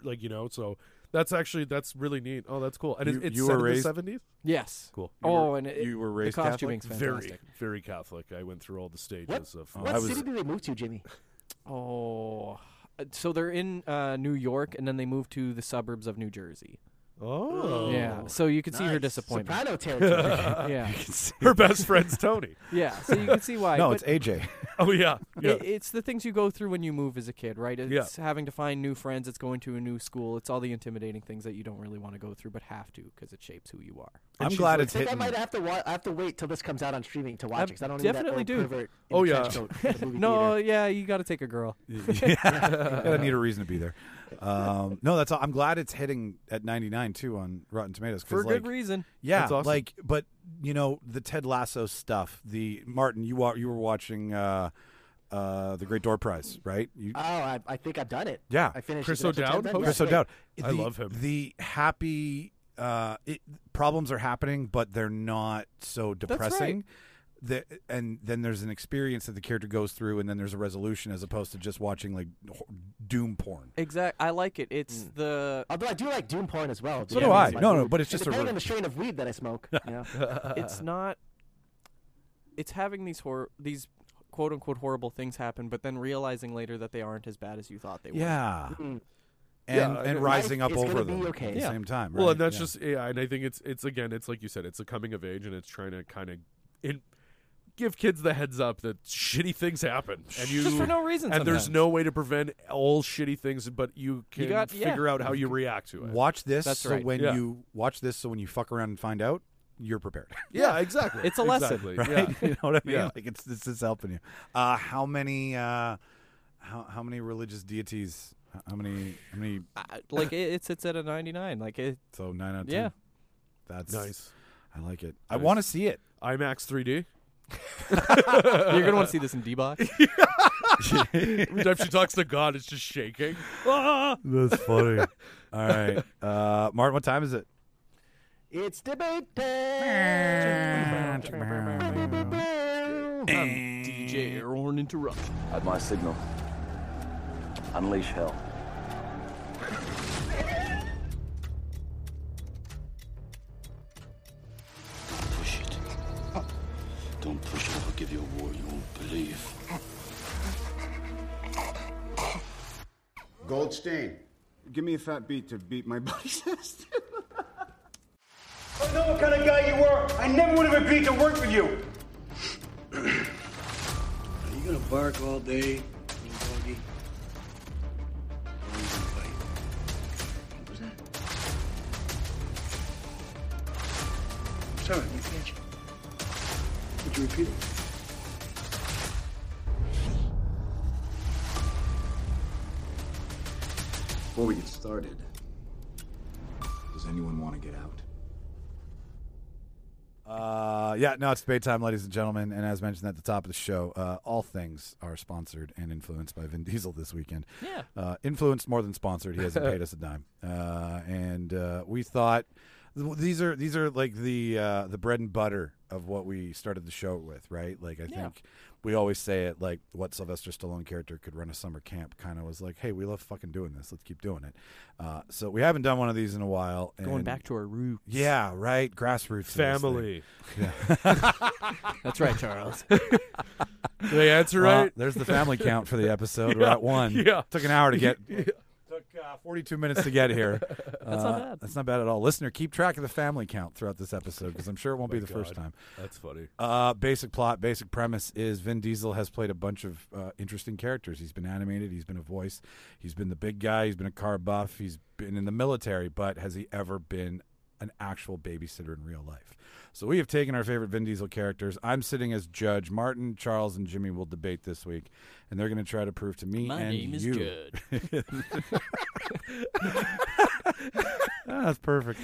so that's really neat. Oh, that's cool. And it's You set were in raised- the 70s. Yes. Cool. And you were the raised costuming's Catholic? fantastic. Very Catholic. I went through all the stages of. Oh, What I was- city did they move to, Jimmy? Oh, so they're in New York, and then they moved to the suburbs of New Jersey. Oh. Yeah, so you can see her Nice. disappointment. Soprano territory. Yeah, Her best friend's Tony. yeah. So you can see why. No, but it's AJ. Oh yeah. Yeah. it's the things you go through when you move as a kid, right? It's having to find new friends. It's going to a new school. It's all the intimidating things that you don't really want to go through, but have to because it shapes who you are. I'm she's glad like- it's I think I hitting. might have to. I have to wait till this comes out on streaming to watch it. 'Cause I don't definitely need that do. old pervert in Oh, the yeah. trench coat at the movie No, theater. yeah, you got to take a girl. Yeah, I need a reason to be there. No, that's all. I'm glad it's hitting at 99 too on Rotten Tomatoes 'cause, For like, good reason. Yeah, That's awesome. like, but you know, the Ted Lasso stuff. The Martin, you were watching the Great Door Prize, right? You, Oh, I think I've done it. Yeah. I finished. Chris it. Is it O'Dowd episode 10 hosts? then? Chris Yeah. O'Dowd. I love him. The happy problems are happening, but they're not so depressing. And then there's an experience that the character goes through, and then there's a resolution, as opposed to just watching like doom porn. Exact. I like it. It's the. Although I do like doom porn as well. So Yeah, do I. it's my No, mood. but it's And just a depending re- on the strain of weed that I smoke. Yeah. It's not. It's having these quote unquote horrible things happen, but then realizing later that they aren't as bad as you thought they were. Yeah, Mm. and Yeah, rising Life up is over gonna them be okay. at the Yeah. same time. Well, right? and that's Yeah. just and I think it's again, it's like you said, it's a coming of age, and it's trying to kind of give kids the heads up that shitty things happen, and you Just for no reason. and there's sometimes. no way to prevent all shitty things, but you can got- yeah. figure out how you react to it. watch this. That's so right. when Yeah. you watch this, so when you fuck around and find out, you're prepared. Yeah, exactly. It's a lesson, Exactly. Right? Yeah. You know what I mean? Yeah. Like it's helping you. How many religious deities? How many? Like it sits at a 99. Like it. So 9 out of 10. Yeah. That's Nice. I like it. I Nice. want to see it. IMAX 3D. You're gonna want to see this in D-Box. Every time she talks to God, it's just shaking. Ah! That's funny. All right, Martin. What time is it? It's debate I'm time. DJ Aaron Interrupt. At my signal, unleash hell. Push it. Don't push it. I'll give you a war you won't believe. Goldstein, give me a fat beat to beat my buddy's ass. I know what kind of guy you were. I never would have agreed to work for you. Are you gonna bark all day, little doggy? Or are you gonna bite? What was that? I'm sorry, I didn't catch you. Would you repeat it? Before we get started, does anyone want to get out? Yeah, no, it's debate time, ladies and gentlemen. And as mentioned at the top of the show, all things are sponsored and influenced by Vin Diesel this weekend. Yeah. Influenced more than sponsored. He hasn't paid us a dime. And we thought these are like the bread and butter of what we started the show with, right? Like I think we always say it, like what Sylvester Stallone character could run a summer camp kind of was like, hey, we love fucking doing this. Let's keep doing it. So we haven't done one of these in a while. Going and back to our roots. yeah, right. Grassroots to this thing. Family. That's right, Charles. Did I answer Well, right? there's the family count for the episode. We're at 1. Yeah. Took an hour to get. Took 42 minutes to get here. That's not bad. That's not bad at all. Listener, keep track of the family count throughout this episode because I'm sure it won't be the first God. time. That's funny. Basic plot, basic premise is Vin Diesel has played a bunch of interesting characters. He's been animated. He's been a voice. He's been the big guy. He's been a car buff. He's been in the military. But has he ever been an actual babysitter in real life? So we have taken our favorite Vin Diesel characters. I'm sitting as judge. Martin, Charles, and Jimmy will debate this week, and they're going to try to prove to me My and name is you. Judd. That's perfect.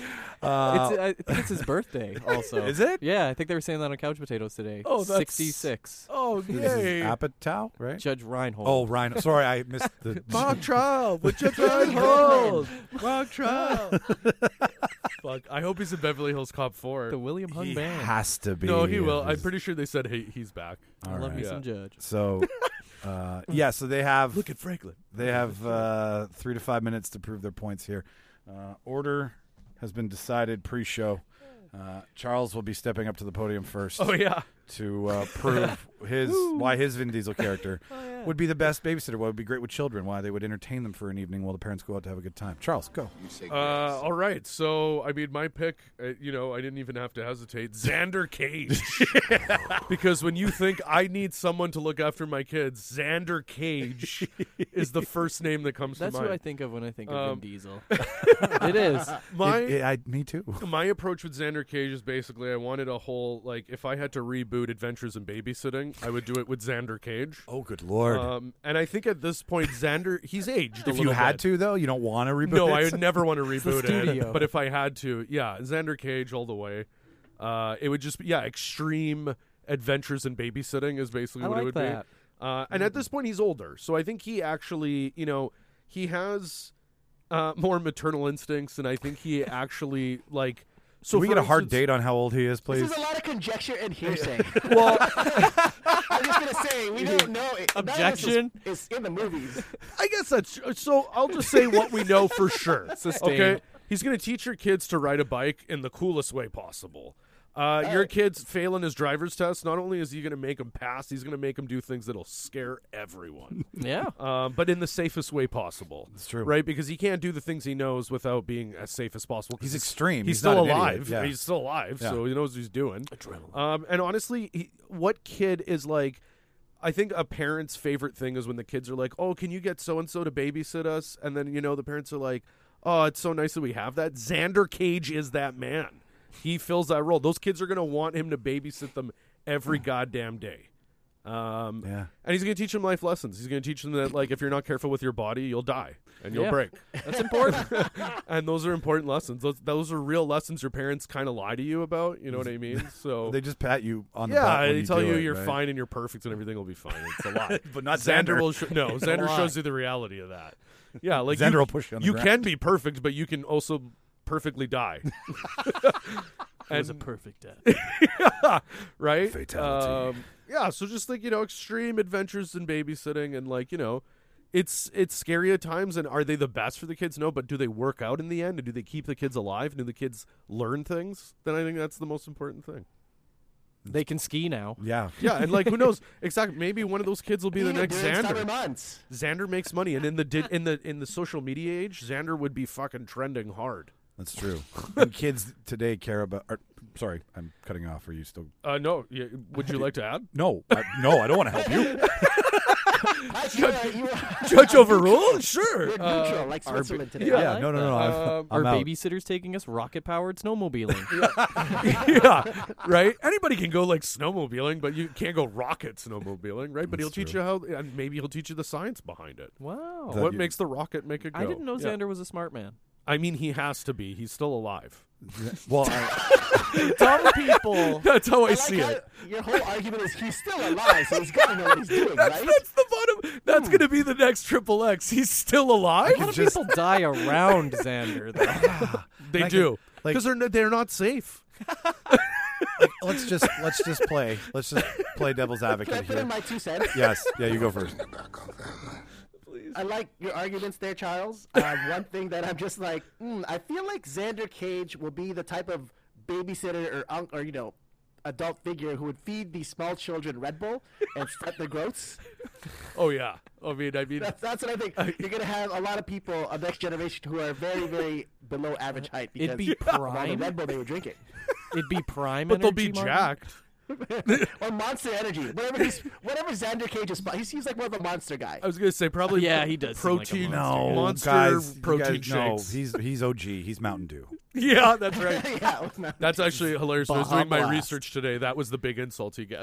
I think it's his birthday also. Is it? Yeah, I think they were saying that on Couch Potatoes today. Oh, that's 66. Oh, This is yay. Apatow, right? Judge Reinhold. Oh, Ryan. Sorry, I missed the. Mock trial with Judge Reinhold. Mock trial. Fuck. I hope he's in Beverly Hills Cop 4. The William Hung He Band. has to be. No, he will. I'm His- pretty sure they said, hey, he's back. All I love me right. some Judge. So, so they have. Look at Franklin. They have 3 to 5 minutes to prove their points here. Order has been decided pre-show. Charles will be stepping up to the podium first. Oh, yeah. To prove why his Vin Diesel character would be the best babysitter, why it would be great with children, why they would entertain them for an evening while the parents go out to have a good time. Charles, go. All right. So, I mean, my pick, I didn't even have to hesitate. Xander Cage. Because when you think I need someone to look after my kids, Xander Cage is the first name that comes That's to mind. who I think of when I think of Vin Diesel. It is. Me too. My approach with Xander Cage is basically I wanted a whole, like, if I had to reboot Adventures in Babysitting, I would do it with Xander Cage. Oh, good Lord. And I think at this point, Xander, he's aged a If you little had bit. to, though, you don't want to reboot No, it? I would never want to the reboot it. studio. But if I had to, yeah, Xander Cage all the way. It would just be, extreme Adventures in Babysitting is basically I what like it would that. be. And at this point, he's older. So I think he actually, he has more maternal instincts, and I think he actually, like... So Can we for get a hard instance- date on how old he is, please? This is a lot of conjecture and hearsay. Well, I'm just gonna say we don't know. Objection? It's in the movies. I guess that's so. I'll just say what we know for sure. Sustained. Okay, he's going to teach your kids to ride a bike in the coolest way possible. Your kid's failing his driver's test. Not only is he going to make him pass, he's going to make him do things that'll scare everyone. Yeah. But in the safest way possible. That's true. Right? Because he can't do the things he knows without being as safe as possible. 'cause He's extreme. He's He's still not an idiot. alive. Yeah. He's still alive, Yeah. so he knows what he's doing. And honestly, what kid is like... I think a parent's favorite thing is when the kids are like, oh, can you get so-and-so to babysit us? And then, the parents are like, oh, it's so nice that we have that. Xander Cage is that man. He fills that role. Those kids are going to want him to babysit them every goddamn day. And he's going to teach them life lessons. He's going to teach them that, like, if you're not careful with your body, you'll die and you'll Yeah. break. That's important. And those are important lessons. Those are real lessons your parents kind of lie to you about. You know what I mean? So They just pat you on the butt yeah, when they you tell do you it, you're right? fine and you're perfect and everything will be fine. It's a lie. But not Xander. Xander. No, Xander lie. shows you the reality of that. Yeah, like Xander will push you on the You ground. can be perfect, but you can also perfectly die. It was a perfect death. Right? Fatality. Yeah, so just like, extreme adventures in babysitting and like, it's scary at times, and are they the best for the kids? No, but do they work out in the end? And do they keep the kids alive? And do the kids learn things? Then I think that's the most important thing. They can ski now. Yeah. Yeah, and like who knows? Exactly. Maybe one of those kids will be the next During summer Xander. months. Xander makes money, and in the social media age, Xander would be fucking trending hard. That's true. And kids today care about... sorry, I'm cutting off. Are you still... No, yeah, would you like to add? No, I don't want to help you. Judge overruled? Sure. You're neutral, like Switzerland today. Yeah, like no. Are I'm out. babysitters taking us rocket-powered snowmobiling? Yeah, right? Anybody can go like snowmobiling, but you can't go rocket snowmobiling, right? But That's he'll teach true. you how, and maybe he'll teach you the science behind it. Wow. That What you- makes the rocket make it go? I didn't know Yeah. Xander was a smart man. I mean, he has to be. He's still alive. Well, Dumb people. That's how I like see how it. Your whole argument is he's still alive, so he's got to know what he's doing, right? That's the bottom. That's going to be the next Triple X. He's still alive. A lot of people die around Xander, though. They I do can- because they're not safe. let's just play devil's Can I advocate put in here. my 2 cents? Yes, yeah, you go first. I like your arguments there, Charles. One thing that I'm just like, I feel like Xander Cage will be the type of babysitter or adult figure who would feed these small children Red Bull and start their growths. Oh yeah. I mean. That's what I think. You're gonna have a lot of people, a next generation, who are very, very below average height because It'd be of all the prime. Red Bull they were drinking, It'd be prime But they'll be energy, Martin. jacked. or Monster Energy. Whatever Xander Cage is, he's like more of a monster guy. I was gonna say probably. Yeah, he does seem like a Protein. monster. No, Monster guys, protein you guys, no, shakes. he's OG. He's Mountain Dew. Yeah, that's right. Yeah, That's actually hilarious. When I was doing my Baja Blast. research today. That was the big insult he gets.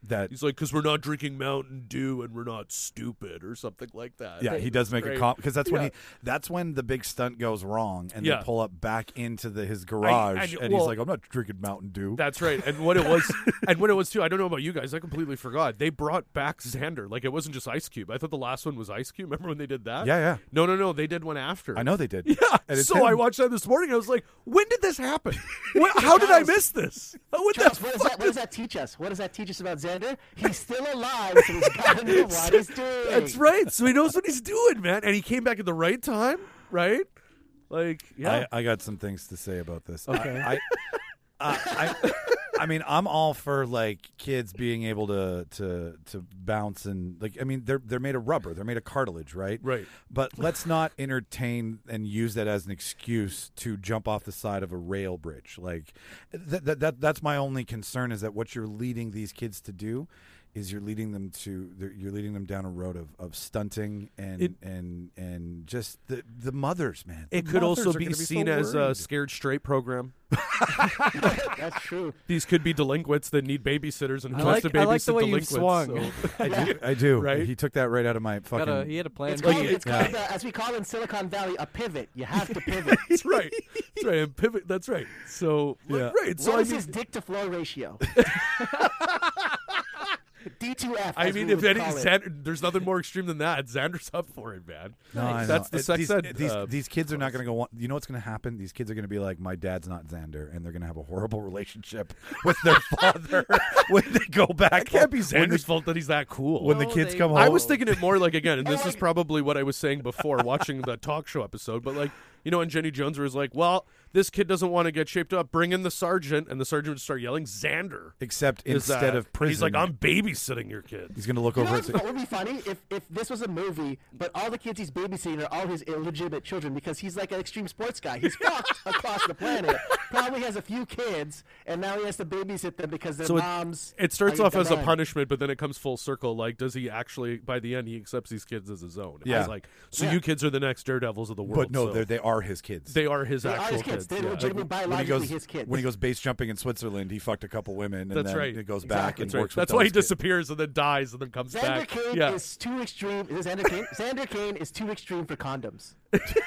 that He's like, because we're not drinking Mountain Dew and we're not stupid or something like that. yeah, he does make a comment because that's when Yeah. that's when the big stunt goes wrong and Yeah. they pull up back into his garage and he's well, like, I'm not drinking Mountain Dew. That's right. And what it was too, I don't know about you guys, I completely forgot. They brought back Xander. Like, it wasn't just Ice Cube. I thought the last one was Ice Cube. Remember when they did that? Yeah. No, they did one after. I know they did. Yeah. And it's So him. I watched that this morning. I was like, when did this happen? How did I miss this? What the Charles, what does that teach us? What does that teach us about Xander? He's still alive, so he's got to know what he's doing. That's right. So he knows what he's doing, man. And he came back at the right time, right? Like, yeah. I got some things to say about this. Okay. I mean, I'm all for like kids being able to bounce and like. I mean, they're made of rubber, they're made of cartilage, right? Right. But let's not entertain and use that as an excuse to jump off the side of a rail bridge. Like that's my only concern is that what you're leading these kids to do is you're leading them down a road of stunting and just the mothers, man. It The could mothers also are be gonna seen so as a worried. scared straight program. That's true. These could be delinquents that need babysitters, and I he wants like- to I babysit like the way you delinquents. swung. so- I do. Right? He took that right out of my fucking. He had a plan. It's for called, it. it's called as we call in Silicon Valley, a pivot. You have to pivot. That's right. That's right. And pivot. That's right. So Yeah. right. So What I is mean, his dick to floor ratio? D2F. I as mean, we if would any, call it. Xander, there's nothing more extreme than that. Xander's up for it, man. No, I That's know. the sex these, ed. these kids are not going to go. You know what's going to happen? These kids are going to be like, my dad's not Xander, and they're going to have a horrible relationship with their father when they go back. It can't be when Xander's fault that he's that cool. When the No, kids they- come home, I was thinking it more like, again, and this is probably what I was saying before watching the talk show episode, but like, you know, and Jenny Jones was like, well, this kid doesn't want to get shaped up. Bring in the sergeant, and the sergeant would start yelling, Xander. except is instead that. of prison, He's like, I'm babysitting your kid. he's going to look You know over and what say, would be funny if this was a movie, but all the kids he's babysitting are all his illegitimate children because he's like an extreme sports guy. He's fucked across the planet. Probably has a few kids, and now he has to babysit them because their So moms. it starts are off as a demand. punishment, but then it comes full circle. Like, does he actually, by the end, he accepts these kids as his own? Yeah. I was like, so Yeah. you kids are the next daredevils of the world. but no, so they are his kids. they are his They are actual his kids. They're yeah. legitimately when he biologically goes his kids. when he goes base jumping in Switzerland, he fucked a couple women, and That's then right. it goes back Exactly. and That's right. works. with That's why he those kids. disappears and then dies and then comes Xander back. Kane Yeah. is too extreme. Is Xander Kane? Xander Kane is too extreme for condoms.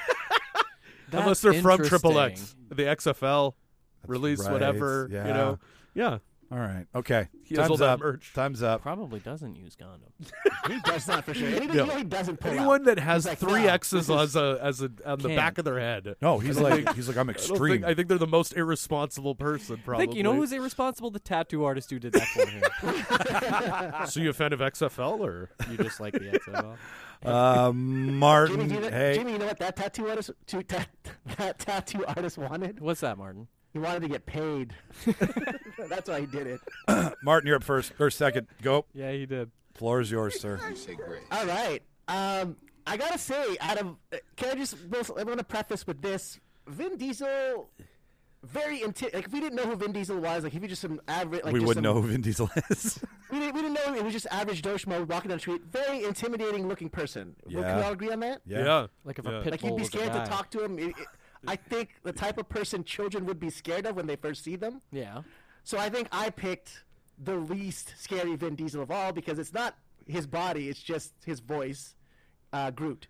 Unless That's they're from Triple interesting. X, the XFL release, right. whatever. Yeah. You know, yeah. All right, okay. He has all Time's that up. merch. Time's up. Probably doesn't use condoms. He does not for sure. Anything No. you know he doesn't pull Anyone out. that has He's like, three no, X's this is- as a on the Can't. back of their head. No, he's like I'm I don't extreme. I think they're the most irresponsible person. I Probably. think you know who's irresponsible? The tattoo artist who did that for him. So you a fan of XFL or? You just like the XFL. Martin, Jimmy, do you know, hey, Jimmy, you know what that tattoo artist that tattoo artist wanted? What's that, Martin? He wanted to get paid. That's why he did it. Martin, you're up first or second. Go. Yeah, he did. Floor is yours, sir. All right. I gotta say, can I just? I want to preface with this. Vin Diesel, very like if we didn't know who Vin Diesel was, like if he just some average, like We just wouldn't some, know who Vin Diesel is. We didn't know it was just average Joe Schmo walking down the street. Very intimidating looking person. Can we Yeah. all agree on that? Yeah. Like if Yeah. a pit Like bull you'd be was a scared to guy. talk to him. I think the type of person children would be scared of when they first see them. Yeah. So I think I picked the least scary Vin Diesel of all because it's not his body, it's just his voice, Groot.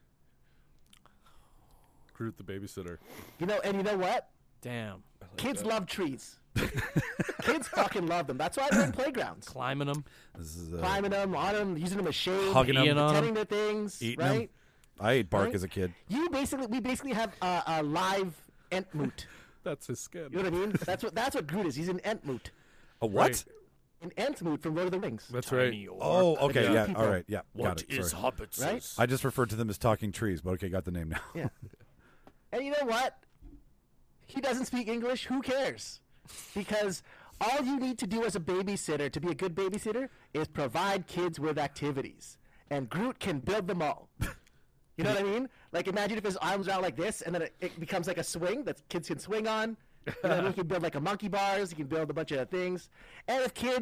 Groot the babysitter. And you know what? Damn. Kids love trees. Kids fucking love them. That's why they're in playgrounds. Climbing them. This is Climbing them, on them, using them as shade, Hugging 'em. Peeing on 'em. tending their things, Eating 'em. right? I ate bark Right? as a kid. We basically have a live Entmoot. That's his skin. You know what I mean? That's what Groot is. He's an Entmoot. A what? Right. An Entmoot from Lord of the Rings. That's right. Oh, okay, Like yeah, people. all right, yeah, What got it. is Sorry. hobbits? Right? I just referred to them as talking trees, but okay, got the name now. Yeah. And you know what? He doesn't speak English. Who cares? Because all you need to do as a babysitter to be a good babysitter is provide kids with activities. And Groot can build them all. You know what I mean? Like imagine if his arms are out like this and then it becomes like a swing that kids can swing on. You know what I mean? He can build like a monkey bars. He can build a bunch of things. And if kids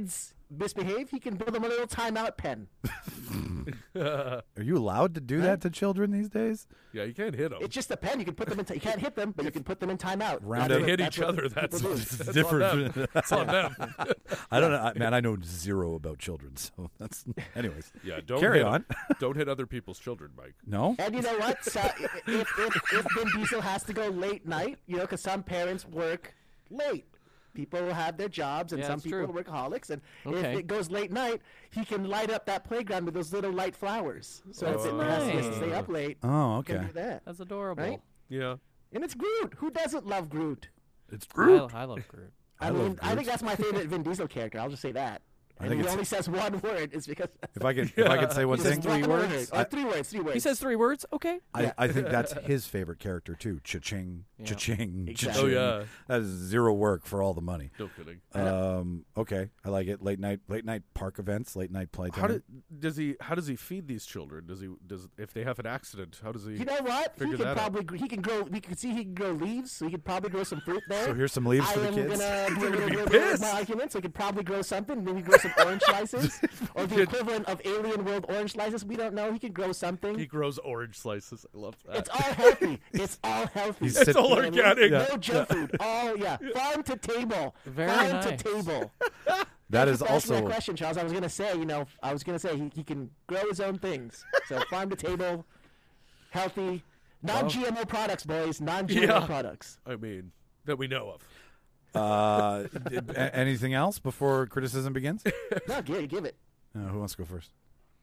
misbehave, he can build them a little timeout pen. Are you allowed to do that to children these days? Yeah, you can't hit them. It's just a pen. You can put them in. You can't hit them, but you can put them in timeout. Round They up. hit That's each what other. That's people do. that's different. On them. That's on them. I don't know, man. I know zero about children, so that's. Anyways, Yeah, don't carry hit on. 'em. Don't hit other people's children, Mike. No. And you know what? So if Vin Diesel has to go late night, because some parents work late. People will have their jobs, and Yeah, some that's people true. are workaholics. And Okay. if it goes late night, he can light up that playground with those little light flowers. So That's if it has to nice. stay up late, Oh, he can okay. do that. That's adorable. Right? Yeah. And it's Groot. Who doesn't love Groot? It's Groot. I love Groot. I love mean, I Groot. think that's my favorite Vin Diesel character. I'll just say that. I And think he it's- only says one word. It's because If I could say one he says thing, three words. I- Three words. He says 3 words. Okay. I think that's his favorite character too. Cha-ching, Yeah. cha-ching, Exactly. cha-ching. Oh, yeah. That is zero work for all the money. No kidding. Okay, I like it. Late night park events, late night playtime. How does he feed these children? Does if they have an accident? How does he? You know what? He Figure can that out. probably he can grow. We can see he can grow leaves, so he could probably grow some fruit there. So here's some leaves for the kids. I am gonna do a little be bit of my pissed. argument, so he could probably grow something. Maybe grow some orange slices, or the equivalent of Alien World orange slices. We don't know. He could grow something. He grows orange slices. I love that. It's all healthy. It's all healthy. He's It's all You know what I mean? organic. Yeah. No junk food. All farm to table. Very farm nice. to table. That Thank is you for asking also that question, Charles. I was gonna say, he can grow his own things. So farm to table, healthy, non-GMO products, boys. Non-GMO Yeah. products. I mean, that we know of. anything else before criticism begins? No, give it. Who wants to go first?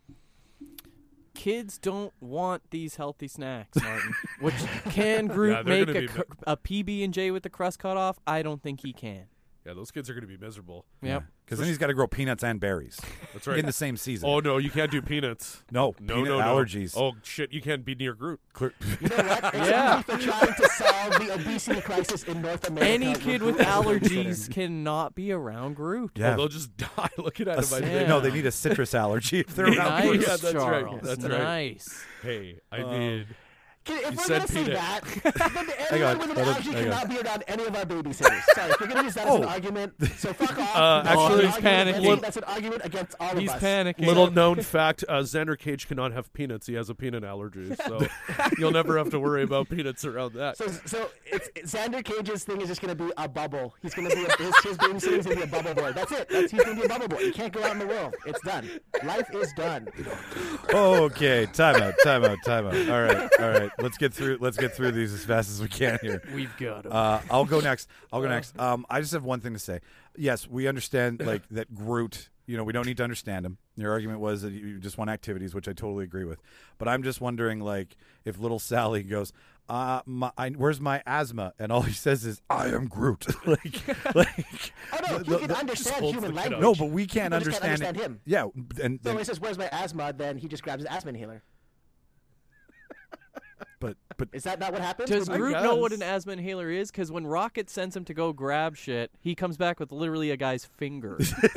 Kids don't want these healthy snacks, Martin. Which can Groot Yeah, they're make gonna be a PB&J with the crust cut off? I don't think he can. Yeah, those kids are going to be miserable. Yep. Because then he's got to grow peanuts and berries. That's right. In the same season. Oh no, you can't do peanuts. no, No, peanut no, no. allergies. Oh shit, you can't be near Groot. Clear- You know what? It's Yeah. only for trying to solve the obesity crisis in North America. Any kid with Groot is allergies cannot be around Groot. yeah. Oh, they'll just die looking at A him. ci- Yeah. No, they need a citrus allergy if they're around. Nice, Groot. Yeah, that's right. Charles. That's right. Nice. Hey, I mean, If You we're said going to say peanut. that, then anyone with an Let him- allergy hang on. cannot be around any of our babysitters. Sorry, if you're going to use that as an argument, so fuck off. actually- That's he's an argument panicking. against- That's an argument against all He's of us. panicking. little known fact: Xander Cage cannot have peanuts. He has a peanut allergy, so you'll never have to worry about peanuts around that. So Xander Cage's thing is just going to be a bubble. He's going to be his babysitting is going to be a bubble boy. That's it. He's going to be a bubble boy. He can't go out in the world. It's done. Life is done. Okay, time out. All right. Let's get through these as fast as we can here. We've got him. I'll go next. I just have one thing to say. Yes, we understand that Groot. We don't need to understand him. Your argument was that you just want activities, which I totally agree with. But I'm just wondering, if little Sally goes, "Where's my asthma?" and all he says is, "I am Groot." Oh no, he can understand holds human the kid language. up. No, but we can't People just understand can't it. understand him. Yeah, and So when he says, "Where's my asthma?" then he just grabs his asthma inhaler. but Is that not what happens? Does When- Groot know what guess. an asthma inhaler is? Because when Rocket sends him to go grab shit, he comes back with literally a guy's finger.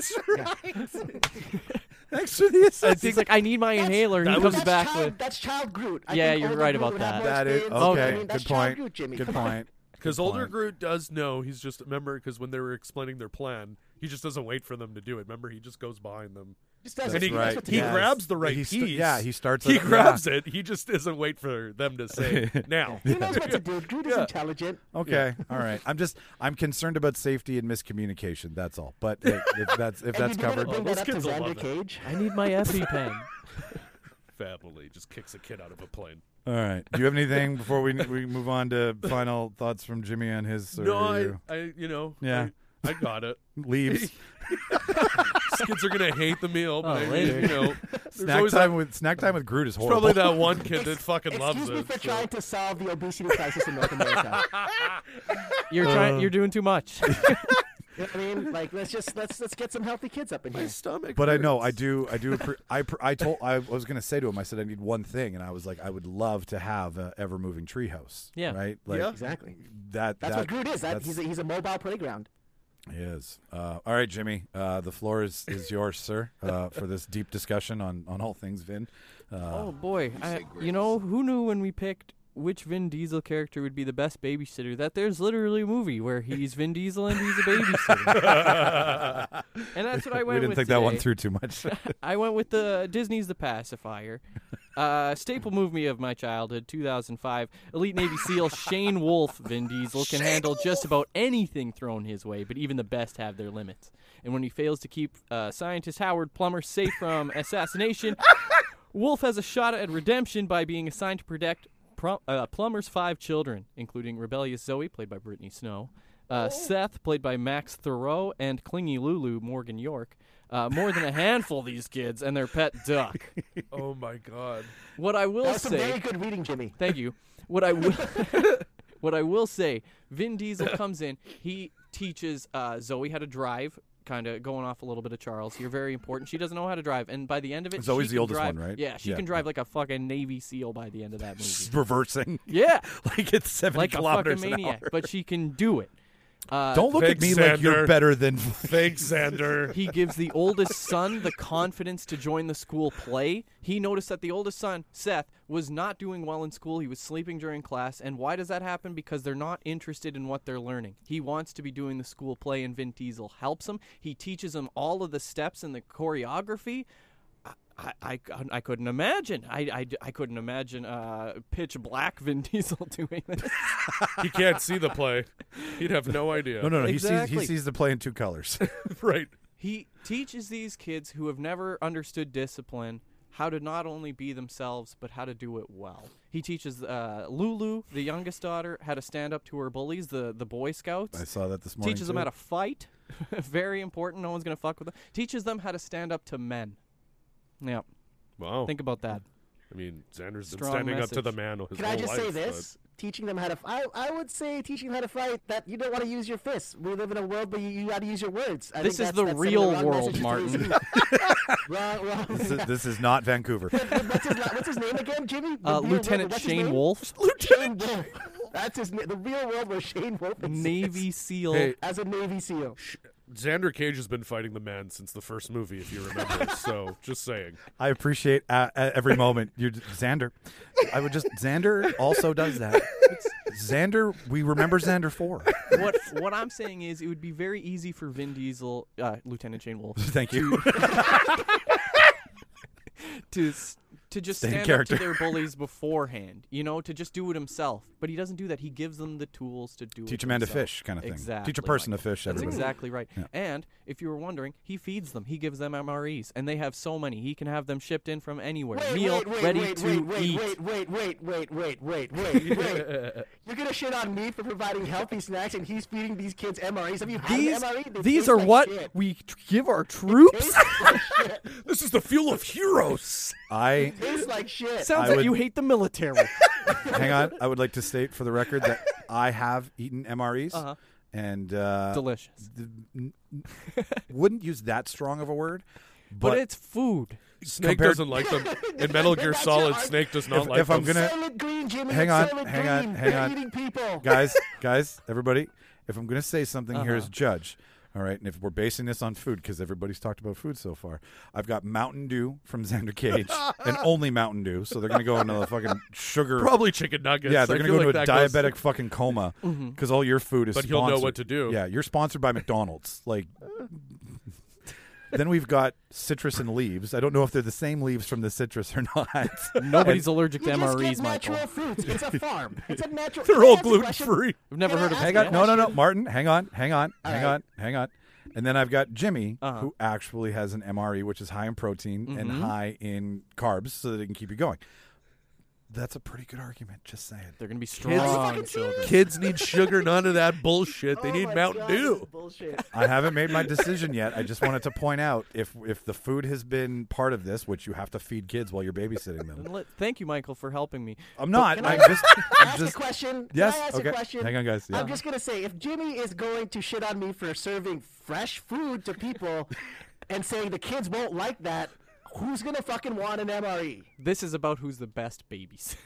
thanks for the assist. He's like, I need my inhaler. And he comes back with. That's Child Groot. I Yeah, think you're older right Groot about would have that. more That is experience. I okay. mean, that's Good Child point. Groot, Jimmy. Good Come on. point. Because Good older point. Groot does know. He's just because when they were explaining their plan, he just doesn't wait for them to do it. Remember, he just goes behind them. Just does And it. he, right. That's what he does. grabs the right He piece. he starts. He it- grabs it. He just doesn't wait for them to say now. He knows what to do. Groot is Yeah. intelligent. Okay, all right. I'm concerned about safety and miscommunication. That's all. But if that's And covered, you never bring those that up to kids will love Xander it. Cage. I need my EpiPen. Family just kicks a kid out of a plane. all right. Do you have anything before we move on to final thoughts from Jimmy on his? No, Yeah. I got it. Leaves. These kids are gonna hate the meal, but Oh, later. there's snack always time with Groot is there's horrible. probably that one kid that fucking loves Excuse me it. for so. trying to solve the obesity crisis in North America. You're doing too much. You know what I mean? Let's get some healthy kids up in here. My stomach. But I know I hurts. do. I was going to say to him. I said I need one thing, and I was like, I would love to have a ever moving treehouse. Yeah. Right. Yeah. Exactly. That's That's what Groot is. that's- He's a mobile playground. He is. All right, Jimmy. The floor is yours, sir, for this deep discussion on all things Vin. Oh boy, who knew when we picked which Vin Diesel character would be the best babysitter, that there's literally a movie where he's Vin Diesel and he's a babysitter. And that's what I went with We didn't think today. that one through too much. I went with Disney's The Pacifier. Staple movie of my childhood, 2005. Elite Navy SEAL Shane Wolf Vin Diesel can handle just about anything thrown his way, but even the best have their limits. And when he fails to keep scientist Howard Plummer safe from assassination, Wolf has a shot at redemption by being assigned to protect Plummer's 5 children, including rebellious Zoe, played by Brittany Snow, Seth, played by Max Thoreau, and clingy Lulu, Morgan York. More than a handful of these kids and their pet duck. Oh my God! What I will That was say, some very good reading, Jimmy. thank you. What I will say, Vin Diesel comes in. He teaches Zoe how to drive. Kind of going off a little bit of Charles here. Very important. She doesn't know how to drive, and by the end of it, Zoe's she the can oldest drive, one, right? Yeah, she Yeah. can drive like a fucking Navy SEAL by the end of that movie. Reversing. Yeah, Like it's 70 like a kilometers fucking an maniac, hour. but she can do it. Don't look at Thanks, me like you're Xander. better than. Thanks, Xander. He gives the oldest son the confidence to join the school play. He noticed that the oldest son, Seth, was not doing well in school. He was sleeping during class. And why does that happen? Because they're not interested in what they're learning. He wants to be doing the school play, and Vin Diesel helps him. He teaches him all of the steps and the choreography. I couldn't imagine. I couldn't imagine pitch black Vin Diesel doing this. He can't see the play. He'd have no idea. No. Exactly. He sees the play in 2 colors. Right. He teaches these kids who have never understood discipline how to not only be themselves, but how to do it well. He teaches Lulu, the youngest daughter, how to stand up to her bullies, the Boy Scouts. I saw that this morning. Teaches them how to fight. Very important. No one's going to fuck with them. Teaches them how to stand up to men. Yeah. Wow. Think about that. I mean, Xander's been Strong standing up to the message. man his Can whole I just say life, this? Teaching them how to. I would say teaching them how to fight. That you don't want to use your fists. We live in a world where you got to use your words. I This think is that's the sending real wrong world, message to Martin. today's youth. wrong. This is not Vancouver. What's his name again, Jimmy? The real Lieutenant world, what's his Shane name? Wolf, Shane Wolf. That's his name. The real world where Shane Wolf exists Navy SEAL. Hey, as a Navy SEAL. Xander Cage has been fighting the man since the first movie, if you remember. So, just saying. I appreciate every moment. You're Xander. Xander also does that. Xander, we remember Xander 4. What I'm saying is, it would be very easy for Vin Diesel, Lieutenant Shane Wolf, Thank you. to just Stay in stand up character. to their bullies beforehand, to just do it himself. But he doesn't do that. He gives them the tools to do it Teach a man to himself. fish, kind of thing. Exactly. Teach a person Michael. to fish. That's Everybody. exactly right. Yeah. And if you were wondering, he feeds them. He gives them MREs, and they have so many. He can have them shipped in from anywhere. Meal ready to eat. Wait. You're going to shit on me for providing healthy snacks, and he's feeding these kids MREs. Have you had an MRE? They These taste are like what shit. we give our They troops. taste like shit. This is the fuel of heroes. I Tastes like shit. Sounds I like would- you hate the military. hang on. I would like to state for the record that I have eaten MREs, Uh-huh. and Delicious. wouldn't use that strong of a word, But it's food. Snake Compared- doesn't like them. In Metal Gear That's Solid, your- Snake does not If- like if I'm them. gonna- Silent Green, Jimmy. Hang it's on, Silent hang Green. on, hang They're on. eating people. guys, everybody. If I'm going to say something here as Uh-huh. judge, all right, and if we're basing this on food, because everybody's talked about food so far, I've got Mountain Dew from Xander Cage, and only Mountain Dew, so they're going to go into the fucking sugar. Probably chicken nuggets. Yeah, they're I going to feel go into like a that goes- diabetic fucking coma because all your food is But he'll know sponsored. what to do. Yeah, you're sponsored by McDonald's. Like, then we've got citrus and leaves. I don't know if they're the same leaves from the citrus or not. Nobody's allergic to You just MREs, get natural Michael. fruits. It's a farm. It's a natural. They're Can I all ask a gluten question? free. I've never Can I heard of ask Hang a on, no, question? Martin, hang on. right. And then I've got Jimmy, Uh-huh. who actually has an MRE, which is high in protein and Mhm. high in carbs, so that it can keep you going. That's a pretty good argument. Just saying. They're going to be Are you strong fucking children. serious? Kids need sugar, none of that bullshit. They Oh need my Mountain God, Dew. this is bullshit. I haven't made my decision yet. I just wanted to point out if the food has been part of this, which you have to feed kids while you're babysitting them. Thank you, Michael, for helping me. I'm not. Can I'm I just. ask a question? Yes. Can I ask Okay. a question? Hang on, guys. Yeah. I'm just gonna say, if Jimmy is going to shit on me for serving fresh food to people and saying the kids won't like that, who's gonna fucking want an MRE? This is about who's the best babysitter.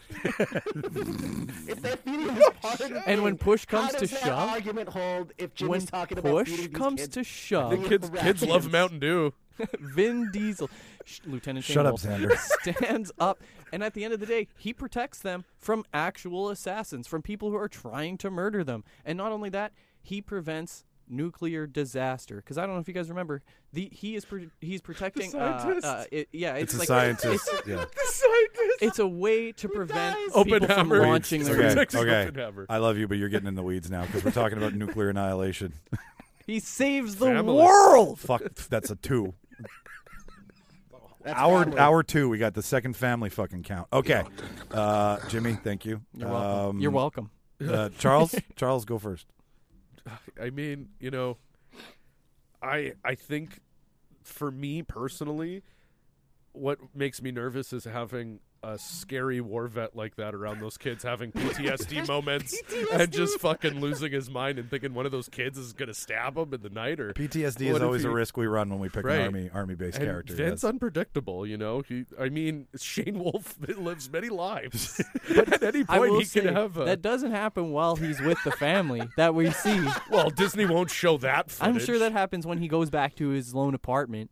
If they're feeding this part of the And when thing, push how comes to does that shove- argument hold if Jimmy's when talking about push feeding these comes kids? to shove, Kids love Mountain Dew. Vin Diesel, Lieutenant Shut up, Shane Xander. Wolf, stands up, and at the end of the day, he protects them from actual assassins, from people who are trying to murder them. And not only that, he prevents nuclear disaster. Because I don't know if you guys remember, he's protecting. It's a like scientist. Yeah. It's a way to prevent people from Oppenheimer. launching. He's their protecting Okay. Oppenheimer. I love you, but you're getting in the weeds now because we're talking about nuclear annihilation. He saves the Family. world. Fuck, that's a 2. That's Hour family. 2. We got the second family fucking count. Okay, Jimmy, thank you. You're welcome. You're welcome. Charles, go first. I mean, you know, I think for me personally, what makes me nervous is having a scary war vet like that around those kids having PTSD moments and just fucking losing his mind and thinking one of those kids is gonna stab him in the night. Or PTSD what is if always he- a risk we run when we pick Right. an army-based And character. Vin's yes. unpredictable, you know. Shane Wolf lives many lives, but at any I point will he say, can have a. that doesn't happen while he's with the family that we see. Well, Disney won't show that footage. I'm sure that happens when he goes back to his lone apartment.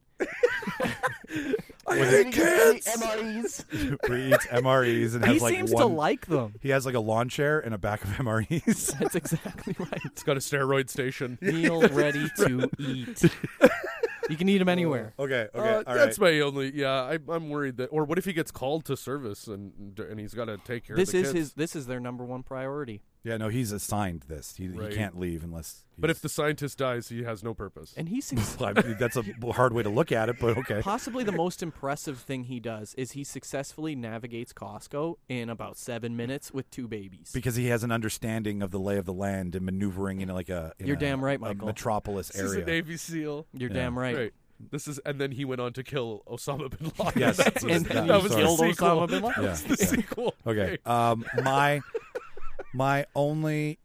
I hate kids. MREs. Where he eats MREs and He has like seems one. to like them. He has like a lawn chair and a back of MREs. That's exactly right. It's got a steroid station. Meal ready to eat. You can eat them anywhere. Okay, all That's right. my only. Yeah, I'm worried that. Or what if he gets called to service and he's got to take care This of the is kids? this is their number one priority. Yeah, no, he's assigned this. He Right. can't leave unless. But if the scientist dies, he has no purpose. And he's I mean, that's a hard way to look at it, but okay. possibly the most impressive thing he does is he successfully navigates Costco in about 7 minutes with 2 babies. Because he has an understanding of the lay of the land and maneuvering in like a. You're damn right, Michael. Metropolis This is area. a Navy SEAL. You're Yeah. damn right. Right. This is, and then he went on to kill Osama bin Laden. Yes. That's And Yeah, he that was killed the sequel. Osama bin Laden. Yeah. That's the sequel. Okay. My only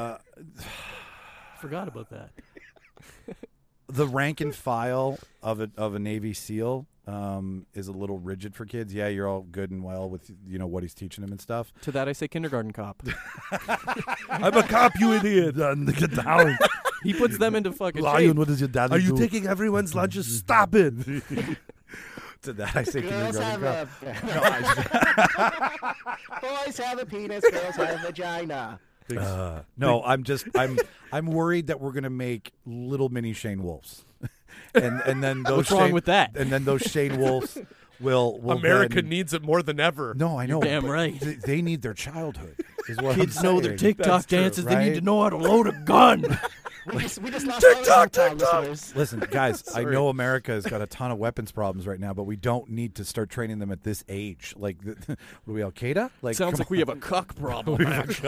Forgot about that. the rank and file of a Navy SEAL is a little rigid for kids. Yeah, you're all good and well with what he's teaching them and stuff. To that I say kindergarten cop. I'm a cop, you idiot! Get down, He puts them into fucking lion. shape. What does your dad Are do? you taking everyone's lunches? Stop it. To that I say Girls kindergarten have cop. Boys have a penis, girls have a vagina. No, I'm worried that we're gonna make little mini Shane Wolves, and then those. What's wrong Shane- with that? And then those Shane Wolves will America then- needs it more than ever. No, I know. damn but right. They need their childhood. Is what Kids I'm know their saying. TikTok That's true, dances. They need right? to know how to load a gun. We just lost all the Utah listeners. Listen, guys, I Sorry. know America has got a ton of weapons problems right now, but we don't need to start training them at this age. Like, what are we, Al Qaeda? Like, Sounds come like we have a cuck problem.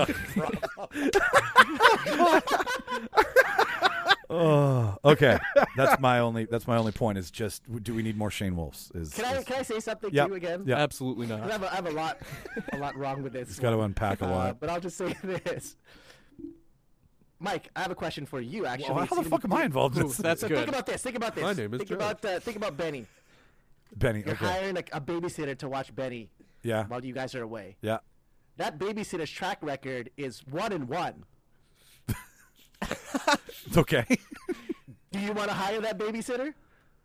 on. Okay, that's my only point. Is just, do we need more Shane Wolves? Can I say something Yep. to you again? Yeah. Absolutely 'Cause not. I have a lot wrong with this. It's got to unpack a lot. But I'll just say this. Mike, I have a question for you. Actually, Well, how the fuck am I involved in Ooh, this? that's So good. think about this. Think about this. My name is think Joe. about Benny. Benny? You're Okay. hiring a babysitter to watch Benny Yeah. while you guys are away. Yeah. That babysitter's track record is 1-1. Okay. Do you want to hire that babysitter?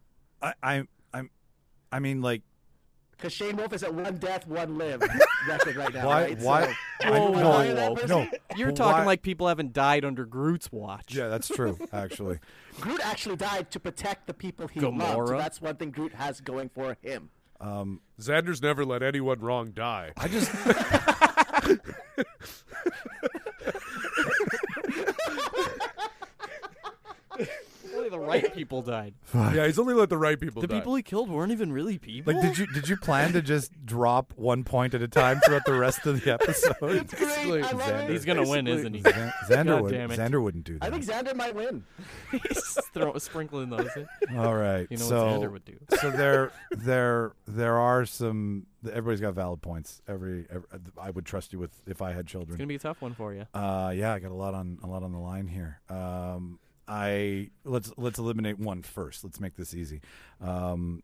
I mean, like, Because Shane Wolf is at 1 death, 1 live record right now. why? Right? Why? So, I Whoa, don't whoa, hire that know. person? No. You're But talking why- like people haven't died under Groot's watch. Yeah, that's true. Actually, Groot actually died to protect the people he loved. So Gamora. that's one thing Groot has going for him. Xander's never let anyone wrong die. I just. Only the right people died. Yeah, he's only let the right people The die. people he killed weren't even really people. Like, did you plan to just drop 1 point at a time throughout the rest of the episode? It's great. I love Xander. it. He's gonna win, isn't he? Xander God would. damn it. Xander wouldn't do that. I think Xander might win. He's sprinkling those in. All right. You know so, what Xander would do. So there are some. Everybody's got valid points. Every I would trust you with if I had It's children. gonna be a tough one for you. Yeah, I got a lot on the line here. Let's eliminate one first. Let's make this easy. You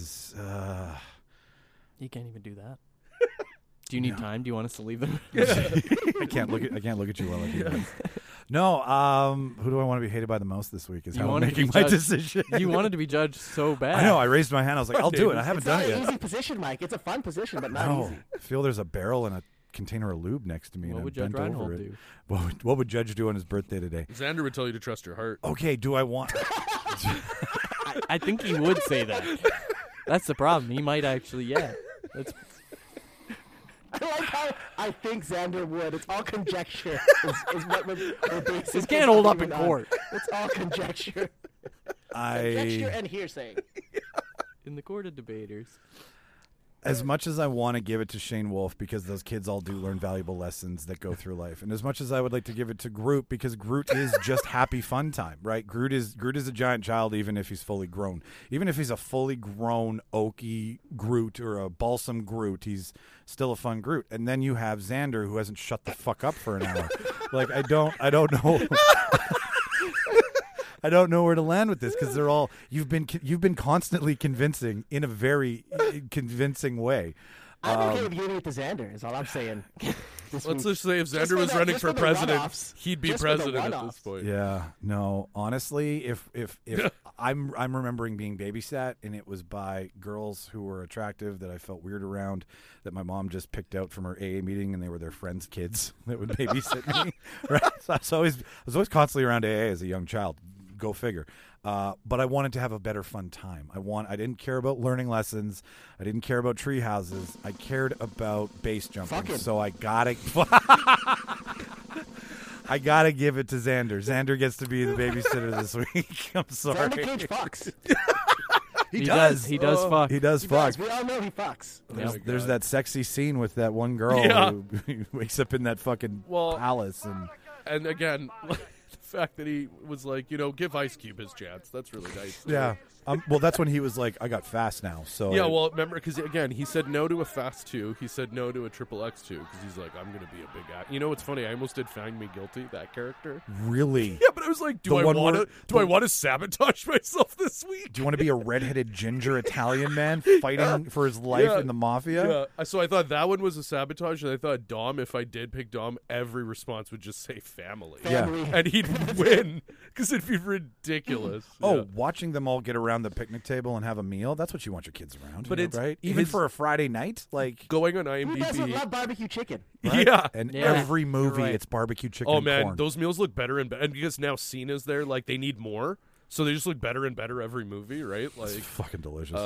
can't even do that. Do you need time? Do you want us to leave them? I can't look at you while I do that. No, who do I want to be hated by the most this week is You how I'm wanted to be making my judged- decision. You wanted to be judged so bad. I know. I raised my hand. I was like, I'll do it. I haven't It's done not it an yet. easy position, Mike. It's a fun position, but not No. easy. I feel there's a barrel and a container of lube next to me. What and would I'm Judge bent over Reinhold it. do? What would Judge do on his birthday today? Xander would tell you to trust your heart. Okay, do I want... I think he would say that. That's the problem. He might actually, yeah. That's I like how I think Xander would. It's all conjecture. is what we're basing This can't hold up in argument on. court. It's all conjecture. Conjecture and hearsay. in the court of debaters. As much as I want to give it to Shane Wolf because those kids all do learn valuable lessons that go through life, and as much as I would like to give it to Groot because Groot is just happy fun time, right? Groot is a giant child even if he's fully grown. Even if he's a fully grown oaky Groot or a balsam Groot, he's still a fun Groot. And then you have Xander who hasn't shut the fuck up for an hour. Like I don't know. I don't know where to land with this because they're all you've been constantly convincing in a very convincing way. I'm okay with giving it to Xander. Is all I'm saying. Let's just say if just Xander for was the- running just for for the president, runoffs. he'd be Just for the president at runoffs. this point. Yeah, no. Honestly, if I'm remembering being babysat and it was by girls who were attractive that I felt weird around, that my mom just picked out from her AA meeting, and they were their friends' kids that would babysit me. Right? So I was always constantly around AA as a young child. Go figure. But I wanted to have a better fun time. I didn't care about learning lessons. I didn't care about tree houses. I cared about base jumping. Fucking. So I gotta give it to Xander. Xander gets to be the babysitter this week. I'm sorry. Xander Cage fucks. He does. He does fuck. He does fuck. We all know he fucks. There's that sexy scene with that one girl Yeah. who wakes up in that fucking palace And again, the fact that he was like, give Ice Cube his chance. That's really nice. yeah. Well, that's when he was like, I got fast now. So Yeah, well, remember, because again, he said no to a Fast 2. He said no to a Triple X 2 because he's like, I'm going to be a big act. You know what's funny? I almost did Find Me Guilty, that character. really. Yeah, but I was like, do I want to sabotage myself this week? Do you want to be a redheaded ginger Italian man fighting for his life in the mafia? Yeah. So I thought that one was a sabotage, and I thought Dom, if I did pick Dom, every response would just say family. Family. And he'd win because it'd be ridiculous. Oh, Yeah. watching them all get around the picnic table and have a meal, that's what you want your kids around. But it's- right? Even his- for a Friday night? Like, Going on Who doesn't IMDb. love barbecue chicken? right? Yeah. And Yeah. every movie, You're right. it's barbecue chicken Oh, and man, corn. those meals look better and better. And because now Cena's there, like, they need more. So they just look better and better every movie, right? It's Like, fucking delicious.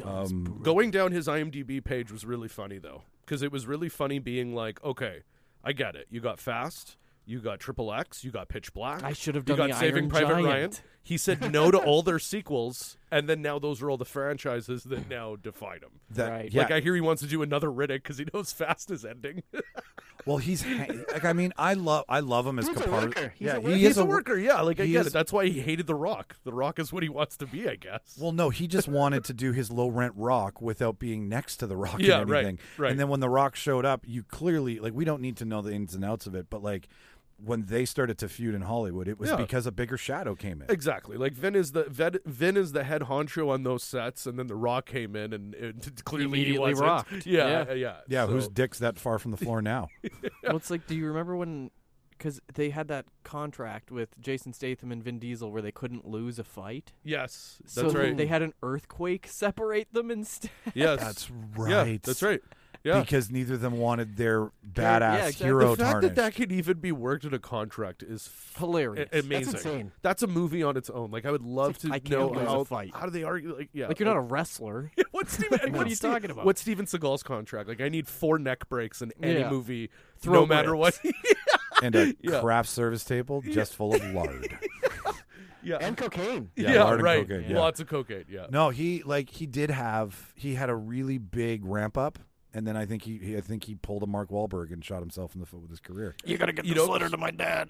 going down his IMDb page was really funny, though. Because it was really funny being like, okay, I get it. You got Fast. You got Triple X. You got Pitch Black. I should have You done got the Saving Iron Private Giant. Ryan. He said no to all their sequels, and then now those are all the franchises that now define him. That, Right. yeah. Like, I hear he wants to do another Riddick because he knows Fast is ending. Well, he's like, I mean, I love him as He's a Capar. worker. He's Yeah, a worker. he He's is a worker, yeah. Like, I he get is- it. That's why he hated The Rock. The Rock is what he wants to be, I guess. Well, no, he just wanted to do his low rent Rock without being next to the Rock Yeah, and right, anything. right. And then when the Rock showed up, you clearly like we don't need to know the ins and outs of it, but like when they started to feud in Hollywood, it was Yeah. because a bigger shadow came in. Exactly. Like Vin is the head honcho on those sets, and then The Rock came in and clearly he Immediately wasn't. rocked. Yeah. Yeah, So- whose dick's that far from the floor now? Well, it's like, do you remember when? Because they had that contract with Jason Statham and Vin Diesel where they couldn't lose a fight. Yes, So that's right. they had an earthquake separate them instead. Yes, That's Yeah, right. that's right. Yeah. Because neither of them wanted their badass yeah, exactly. hero The fact tarnished. that could even be worked in a contract is Hilarious. amazing. That's insane. That's a movie on its own. Like I would love It's like, to I know can't lose a fight. how do they argue? Like yeah, Like, you're not a wrestler. What's Steven, What are you talking about? What's Steven Seagal's contract? Like I need 4 neck breaks in any Yeah. movie, Throat no matter rips. what. and a Yeah. craft service table just full of lard. yeah, And cocaine. Yeah, lard and right. cocaine, yeah. Lots of cocaine. Yeah. No, he had a really big ramp up, and then I think he pulled a Mark Wahlberg and shot himself in the foot with his career. You gotta get the slitter to my dad.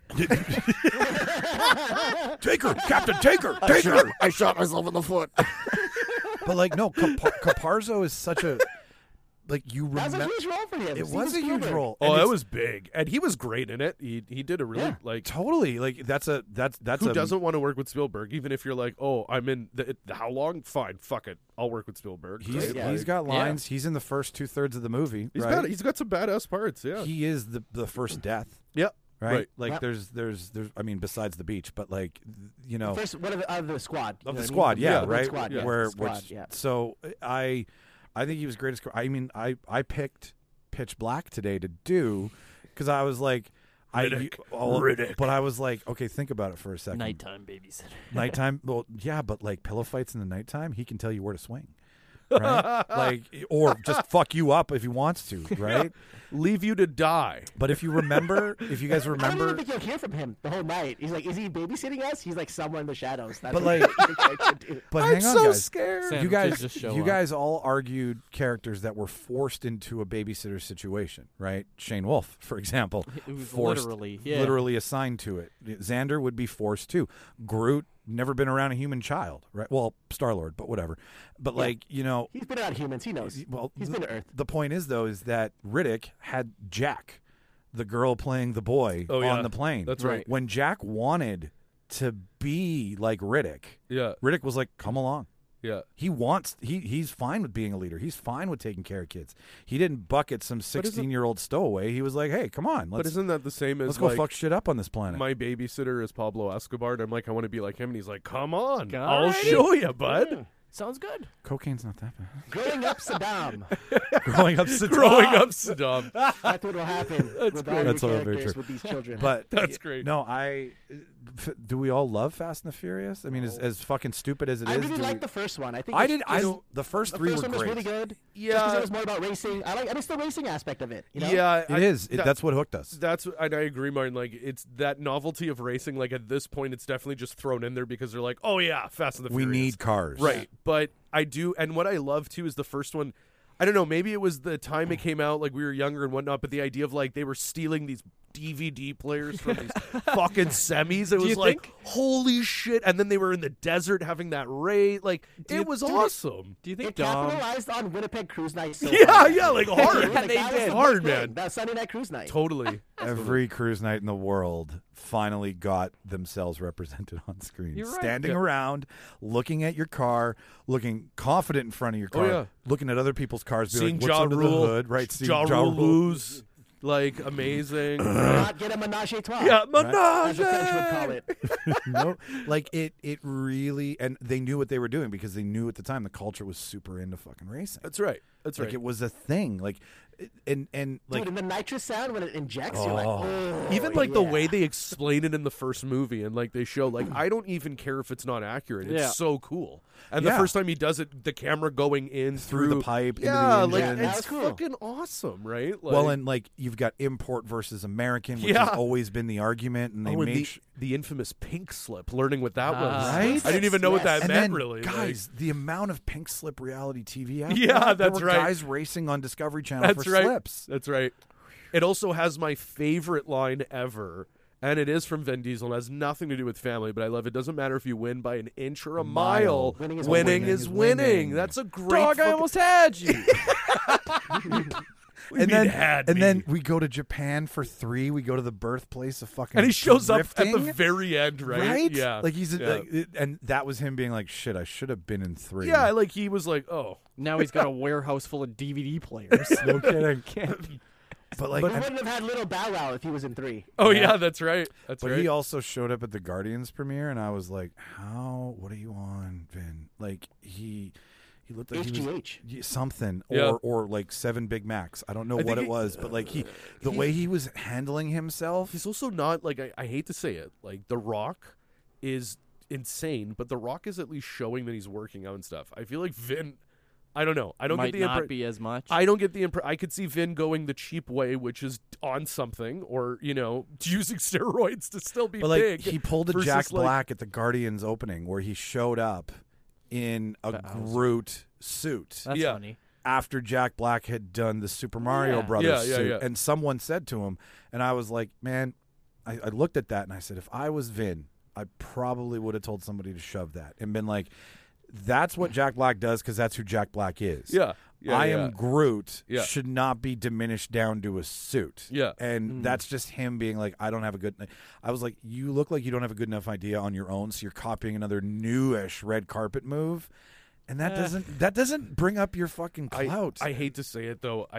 Take her, Captain, take her, take her. I shot myself in the foot. But like, no, Caparzo is such a like you That was a remember. huge role for him. It Steven was a huge Spielberg. role. Oh, And that it's- was big, and he was great in it. He did a really Yeah. like. totally like that's Who a doesn't want to work with Spielberg? Even if you're like, oh, I'm in how long? Fine, fuck it, I'll work with Spielberg. He's right? he's Like, got lines. He's in the first 2/3 of the movie. he's right? got some badass parts. Yeah, He is the first death. Yep. right? Right. Like there's I mean besides the beach, but like you know First one of the squad. of you the know what I mean? squad, yeah, The right? Squad, yeah. Where Squad, which, yeah. so I think he was great. I mean I picked Pitch Black today to do because I was like Riddick. but I was like, okay, think about it for a second. Nighttime babysitter. Nighttime, well, yeah, but like pillow fights in the nighttime, he can tell you where to swing, right? Like, or just fuck you up if he wants to, right? Leave you to die. But if you remember, if you guys I don't remember, even think you'll hear from him the whole night. He's like, is he babysitting us? He's like somewhere in the shadows. That's But, what like- I think I should do. but I'm hang on, so guys. scared. Sam, You guys, just show you up. guys all argued characters that were forced into a babysitter situation, right? Shane Wolf, for example, It was forced, literally, yeah. assigned to it. Xander would be forced too. Groot never been around a human child, right? Well, Star-Lord, but whatever. But Yeah. like, you know, He's been around humans. He knows. well, He's been to Earth. The point is though, is that Riddick had Jack, the girl playing the boy Oh, on yeah. the plane. That's right. When Jack wanted to be like Riddick, Yeah. Riddick was like, "Come along." Yeah. He's fine with being a leader. He's fine with taking care of kids. He didn't bucket some 16-year-old stowaway. He was like, "Hey, come on, But let's isn't that the same as let's go like, fuck shit up on this planet." my babysitter is Pablo Escobar, and I'm like, I want to be like him, and he's like, come on, Alrighty. I'll show you, bud. Sounds good. Cocaine's not that bad. Growing up Saddam. Growing up, Saddam. Growing up, Saddam. That's what will happen with all That's your all very characters true. with these children. But That's great. No, do we all love Fast and the Furious? I mean, as fucking stupid as it I is, really do liked we- the first one. I think I it's- did. it's- The first the three first were one was great. really good. Yeah. Just because it was more about racing. I miss the racing aspect of it. You know? Yeah, It is. That's what hooked us. And I agree, Martin. Like, it's that novelty of racing. Like, at this point, it's definitely just thrown in there because they're like, oh yeah, Fast and the We Furious. need cars, Right. But I do, and what I love too is the first one. I don't know, maybe it was the time it came out, like we were younger and whatnot, but the idea of like they were stealing these DVD players from these fucking semis. It Do you was like, think- holy shit. And then they were in the desert having that raid. Like, you- it was dude, awesome. Do you think It Dom? capitalized on Winnipeg Cruise Night so Yeah, hard. yeah, like hard. Like, they that was did. the Hard, big thing. man. That was Sunday Night Cruise Night. Totally. Every cruise night in the world finally got themselves represented on screen. You're right. Standing Yeah. around, looking at your car, looking confident in front of your Oh, car, yeah. looking at other people's cars, being Seeing like, what's Ja under Rule. the hood, right? Seeing Ja Ja Rule Rule. lose. Like, amazing. Not get a menage a trois. Yeah, As the French would menage. call it. No, like it really, and they knew what they were doing because they knew at the time the culture was super into fucking racing. That's right. That's Like right. it was a thing. Like, and like Dude, and the nitrous sound when it injects, you're like, Oh. oh, Even like the yeah. way they explain it in the first movie and like they show, like, I don't even care if it's not accurate. It's Yeah. so cool. And Yeah. the first time he does it, the camera going in through the pipe Yeah, into the like engine. that it's was cool. fucking awesome, right? Like, Well, and like you've got import versus American, which Yeah. has always been the argument, and they oh, and made the infamous pink slip, learning what that was. Right? I didn't even know what that and meant, then, really. like- guys, the amount of pink slip reality TV. After Yeah, that, there that's were right. Guys racing on Discovery Channel That's for right. slips. That's right. It also has my favorite line ever, and it is from Vin Diesel. And has nothing to do with family, but I love it. Doesn't matter if you win by an inch or a mile. Winning is Winning winning. is winning. That's a great. Dog, I fucking- almost had you. And then, had and me? then we go to Japan for 3. We go to the birthplace of fucking. And he shows up at the drifting, very end, right? Yeah, Like he's, yeah. and that was him being like, "Shit, I should have been in 3." Yeah, like he was like, oh, Now he's got a warehouse full of DVD players. no kidding. But like, We and- wouldn't have had little Bow Wow if he was in 3. oh yeah, that's right. That's but right. he also showed up at the Guardians premiere, and I was like, "How? What are you on, Vin?" Like he looked like he was HGH. something, Yeah. or like 7 Big Macs. I don't know I what think it was, but like the way he was handling himself. He's also not like I hate to say it, like The Rock is insane, but The Rock is at least showing that he's working out and stuff. I feel like Vin, I don't know. I don't Might get the not be as much. I don't get the impression. I could see Vin going the cheap way, which is on something, or using steroids to still be But like big. he pulled a versus, Jack like- Black at the Guardians opening, where he showed up in a That was- Groot suit. That's Yeah. funny. After Jack Black had done the Super Mario Yeah. Brothers Yeah, suit, yeah. and someone said to him, and I was like, man, I looked at that and I said, if I was Vin, I probably would have told somebody to shove that and been like, that's what Jack Black does because that's who Jack Black is. Yeah. Yeah, I yeah. am Groot Yeah. should not be diminished down to a suit. Yeah. And that's just him being like, I don't have a good. I was like, you look like you don't have a good enough idea on your own, so you're copying another newish red carpet move. And that doesn't bring up your fucking clout. I hate to say it though.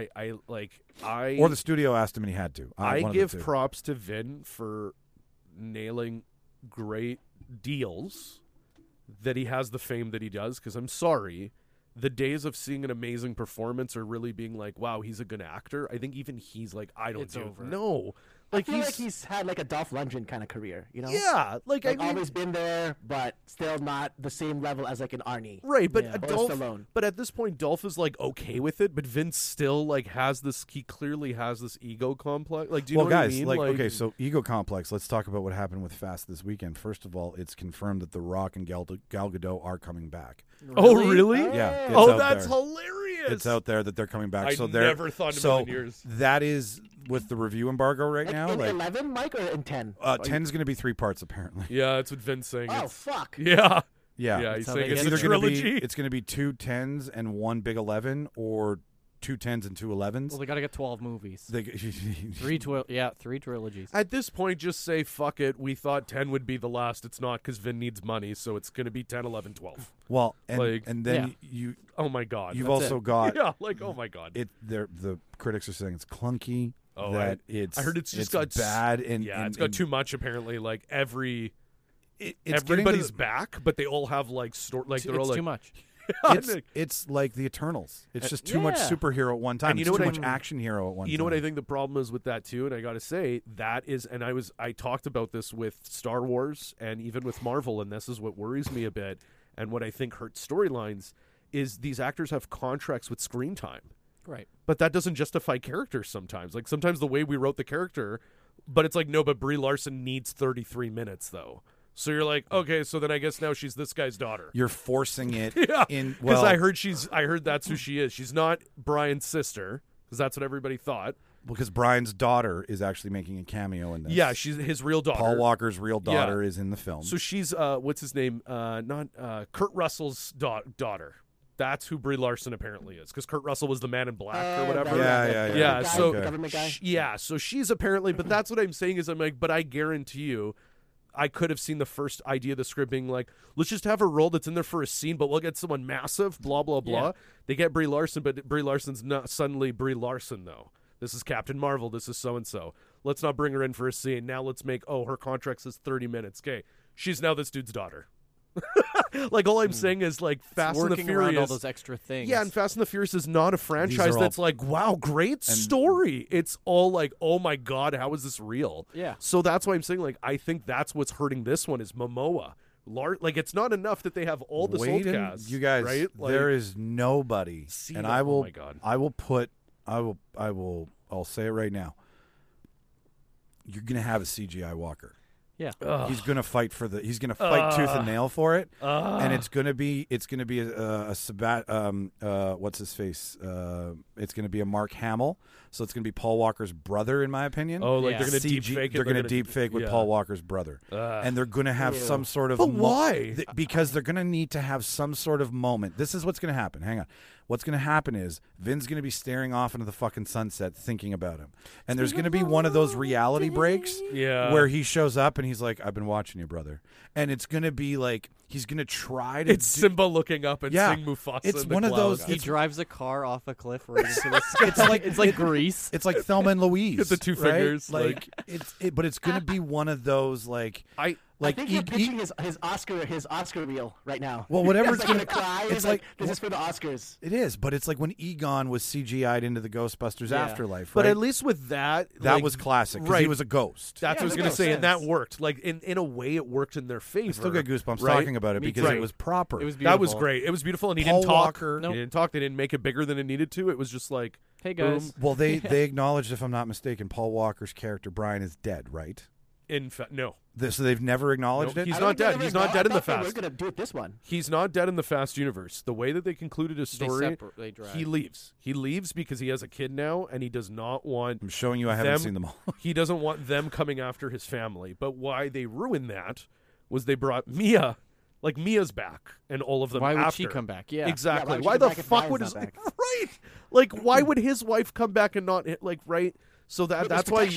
I or the studio asked him and he had to. I one of give the two. props to Vin for nailing great deals that he has the fame that he does, because I'm sorry, the days of seeing an amazing performance or really being like, wow, he's a good actor, I think even he's like, I don't It's do over. No. I feel like he's had like a Dolph Lundgren kind of career, you know? Yeah, like I mean, always been there, but still not the same level as like an Arnie. right, but Yeah. Or Dolph, Stallone. but at this point, Dolph is like okay with it, but Vince still like has this. He clearly has this ego complex. Like, do you Well, know what guys, I mean? like, okay, so ego complex. Let's talk about what happened with Fast this weekend. First of all, it's confirmed that The Rock and Gal Gadot are coming back. oh really? Yeah. It's Oh, out that's there. hilarious. It's out there that they're coming back. I so they're never thought in a so million years. that is with the review embargo right Like now. in Like 11, Mike, or in 10? 10's going to be 3 parts apparently. Yeah, that's what Vin's saying. Oh, It's- fuck. yeah. Yeah. Yeah, he's how saying they it's get a It's either going to trilogy. be it's going to be 2 10s and 1 big 11 or 2 10s and 2 11s. Well, they got to get 12 movies. They- Three trilogies. At this point, just say, fuck it. We thought 10 would be the last. It's not, because Vin needs money, so it's going to be 10, 11, 12. well, and Like- and then you Oh, my God. you've That's also it. got Yeah, like, oh, my God. the critics are saying it's clunky. Oh, that I heard it's just got bad and yeah, and, it's got and too much, apparently. Like, it's getting to everybody's the- back, but they all have, like, they're all It's like, too much. it's like the Eternals. It's just too much yeah. superhero at one time. And you It's know too what much action hero at one time. You know what I think the problem is with that too, and I got to say that is, and I talked about this with Star Wars and even with Marvel, and this is what worries me a bit, and what I think hurts storylines is these actors have contracts with screen time, Right. but that doesn't justify characters sometimes. Like sometimes the way we wrote the character, but it's like no, but Brie Larson needs 33 minutes though. So you're like, okay, so then I guess now she's this guy's daughter. You're forcing it Yeah, in. because Well, I heard that's who she is. She's not Brian's sister, because that's what everybody thought. because Brian's daughter is actually making a cameo in this. Yeah, she's his real daughter. Paul Walker's real daughter Yeah. is in the film. So she's what's his name? Not Kurt Russell's daughter. That's who Brie Larson apparently is, because Kurt Russell was the Man in Black or whatever. Yeah. So Okay. Government guy. yeah, so she's apparently, but that's what I'm saying is I'm like, but I guarantee you, I could have seen the first idea of the script being like, let's just have a role that's in there for a scene, but we'll get someone massive, blah, blah, blah. Yeah. They get Brie Larson, but Brie Larson's not suddenly Brie Larson, though. This is Captain Marvel. This is so-and-so. Let's not bring her in for a scene. Now let's make, her contract says 30 minutes. Okay, she's now this dude's daughter. Like, all I'm saying is, like, Fast and the Working around all Furious. those extra things. Yeah, and Fast and the Furious is not a franchise all- that's like, wow, great story. It's all like, oh my God, how is this real? Yeah. So that's why I'm saying, like, I think that's what's hurting this one is Momoa. Like, it's not enough that they have all this old Wait, cast. you guys, right? Like, there is nobody, See and that- I oh will. my God. I'll say it right now. You're gonna have a CGI Walker. Yeah. He's gonna fight for the. He's gonna fight tooth and nail for it, and it's gonna be a Sabat. What's his face? It's gonna be a Mark Hamill. So it's gonna be Paul Walker's brother, in my opinion. Oh, like Yeah. they're going to CG deep fake it. They're going to deep fake with yeah. Paul Walker's brother, and they're going to have some sort of. But why? Because they're going to need to have some sort of moment. This is what's going to happen. Hang on. What's going to happen is Vin's going to be staring off into the fucking sunset, thinking about him, and there's going to be one of those reality breaks, Yeah. where he shows up and he's like, "I've been watching you, brother," and it's going to be like he's going to try to. It's Simba looking up and Yeah. seeing Mufasa. It's in the one of those- clouds. He drives a car off a cliff right into the sky. It's like Grease. It's like Thelma and Louise. Get the two right? fingers, Like but it's going to be one of those like. I I think you're pitching his Oscar reel right now. Well, whatever He's it's gonna gonna- cry. it's It's like like- this is for the Oscars. It is, but it's like when Egon was CGI'd into the Ghostbusters Yeah. Afterlife, But right? at least with that, that like, was classic because right. he was a ghost. That's Yeah, what I was that going to makes say, and that sense. worked. Like in a way, it worked in their favor. I still get goosebumps right? talking about it Me because too. it was proper. It was beautiful. That was great. It was beautiful, and he Paul didn't talk. Walker- He didn't talk. They didn't make it bigger than it needed to. It was just like, Hey guys. Well, they acknowledged, if I'm not mistaken, Paul Walker's character Brian is dead, right? in fact, no. So they've never acknowledged Nope, it. he's I don't not think dead. they He's ever not dead in the thought they Fast. We're gonna do it this one. He's not dead in the Fast universe. The way that they concluded his story, They drag. he leaves. He leaves because he has a kid now, and he does not want. I'm showing you I haven't them- seen them all. He doesn't want them coming after his family. But why they ruined that was they brought Mia. Like, Mia's back, and all of them Why would after. she come back? Yeah. Exactly. Yeah, why why would she the come back if fuck Brian's would not his back? right? Like, why would his wife come back and not like right? So that's why protection.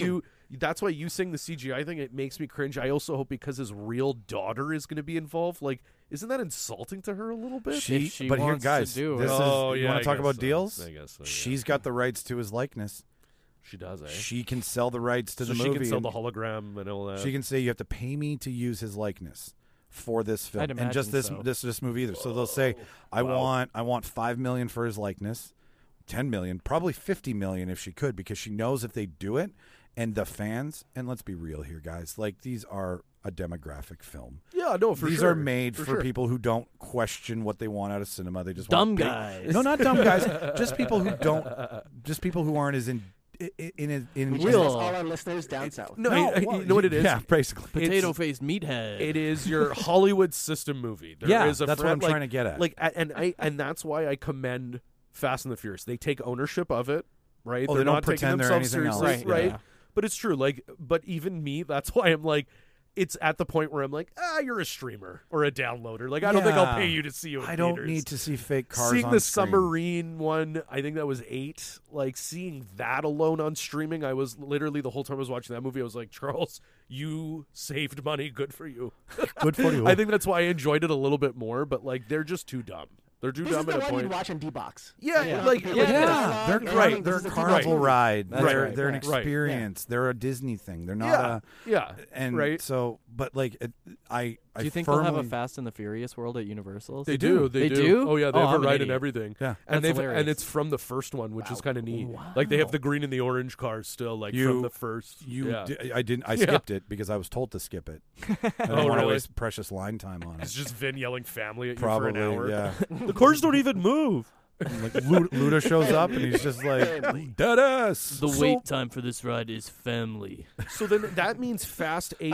that's why you saying the CGI thing, it makes me cringe. I also hope because his real daughter is going to be involved. Like, isn't that insulting to her a little bit? She but here, wants to guys, do this it. is. Oh, You yeah, want I to talk guess about so. deals? I guess so, yeah. She's got the rights to his likeness. She does, eh? She can sell the rights to so the she movie. can sell and the hologram and all that. she can say you have to pay me to use his likeness for this film, I'd and just imagine so. this movie either. So they'll say, I want $5 million for his likeness, $10 million, probably $50 million if she could, because she knows if they do it, and the fans. And let's be real here, guys. Like, these are a demographic film. Yeah, no, for These sure. are made for sure. people who don't question what they want out of cinema. They just Dumb want big- guys. No, not dumb guys. Just people who don't. Just people who aren't as in Which Real. is all our listeners down south. No, well, you know what it is? Yeah, basically. Potato-faced meathead. It is your Hollywood system movie. There Yeah, is a that's what I'm like- trying to get at. Like, and that's why I commend Fast and the Furious. They take ownership of it, right? Oh, they're they don't not taking pretend they're themselves anything else. seriously, Right, right? yeah. But it's true. Like, but even me, that's why I'm like, it's at the point where I'm like, you're a streamer or a downloader. Like, I don't think I'll Yeah. pay you to see you in I don't theaters. need to see fake cars Seeing on the screen. submarine one, I think that was 8. Like, seeing that alone on streaming, I was literally the whole time I was watching that movie, I was like, Charles, you saved money. Good for you. Good for you. I think that's why I enjoyed it a little bit more, but like, they're just too dumb. They're too This is dumb the at a one point. you'd watch on D-Box. Yeah, Yeah. like Yeah, they're right. They're This a is a carnival right. ride. That's They're right. they're an Right. experience. They're a Disney thing. They're not yeah, a yeah, and right. so. But like, I Do you think firmly, they'll have a Fast and the Furious world at Universal? They do. They do? Oh yeah, they Oh, have I'm a an ride and idiot. Yeah. everything. That's And they've hilarious. and it's from the first one, which is kind of neat. Wow. Like they have the green and the orange cars still, like from the first. Yeah. I didn't. I Yeah. skipped it because I was told to skip it. I don't Oh, want to really? waste precious line time on It's it. just Vin yelling family at you Probably, for an hour. yeah. The cars don't even move. And, like Luda shows up and he's just like dead ass. The wait time for this ride is family. So then that means Fast 8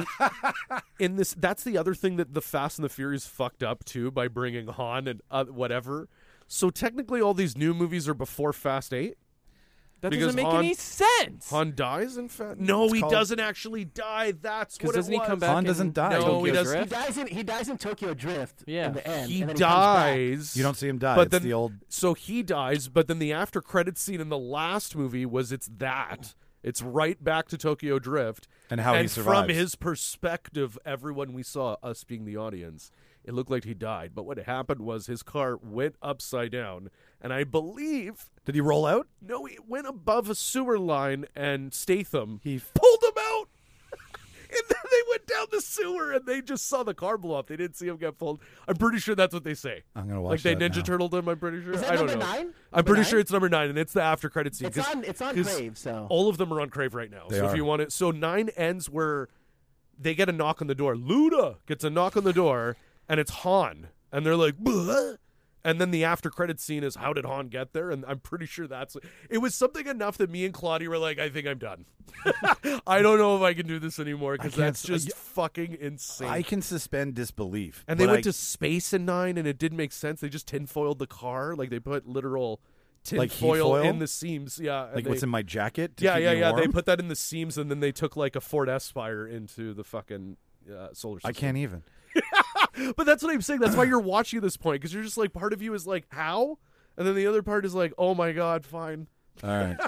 in this. That's the other thing that the Fast and the Furious fucked up too by bringing Han and whatever. So technically, all these new movies are before Fast 8. That Because doesn't make Han- any sense. Han dies in Fast. No, It's he called- doesn't actually die. That's what it doesn't he was. come back? Han in doesn't die. No, Tokyo he does- Drift? He dies in Tokyo Drift Yeah. in the end. He and then he comes back. dies. You don't see him die. But It's then the old. So he dies, but then the after credit scene in the last movie was it's right back to Tokyo Drift. And how he from survives. his perspective, everyone we saw, us being the audience, it looked like he died. But what happened was his car went upside down, and I believe Did he roll out? no, he went above a sewer line, and Statham He pulled him out. And then they went down the sewer, and they just saw the car blow up. They didn't see him get pulled. I'm pretty sure that's what they say. I'm gonna watch Like they that Ninja now. Turtled him. I'm pretty sure. Is that I don't number know. 9? I'm Number pretty 9? sure it's number 9, and it's the after credit scene. It's on 'cause Crave, so all of them are on Crave right now. They so if are. you want it, so 9 ends where they get a knock on the door. Luda gets a knock on the door, and it's Han, and they're like, "Bleh." And then the after credit scene is how did Han get there? And I'm pretty sure it was something enough that me and Claudia were like, I think I'm done. I don't know if I can do this anymore because can't that's just fucking insane. I can suspend disbelief. And they but went I- to space in 9, and it didn't make sense. They just tinfoiled the car, like they put literal Like heat tinfoil foil? in the seams. Yeah, and like they, what's in my jacket. To yeah, keep yeah, me yeah. They warm? put that in the seams, and then they took like a Ford Esquire into the fucking solar system. I can't even. But that's what I'm saying. That's why you're watching this point, because you're just like, part of you is like, how? And then the other part is like, oh my God, fine. All right.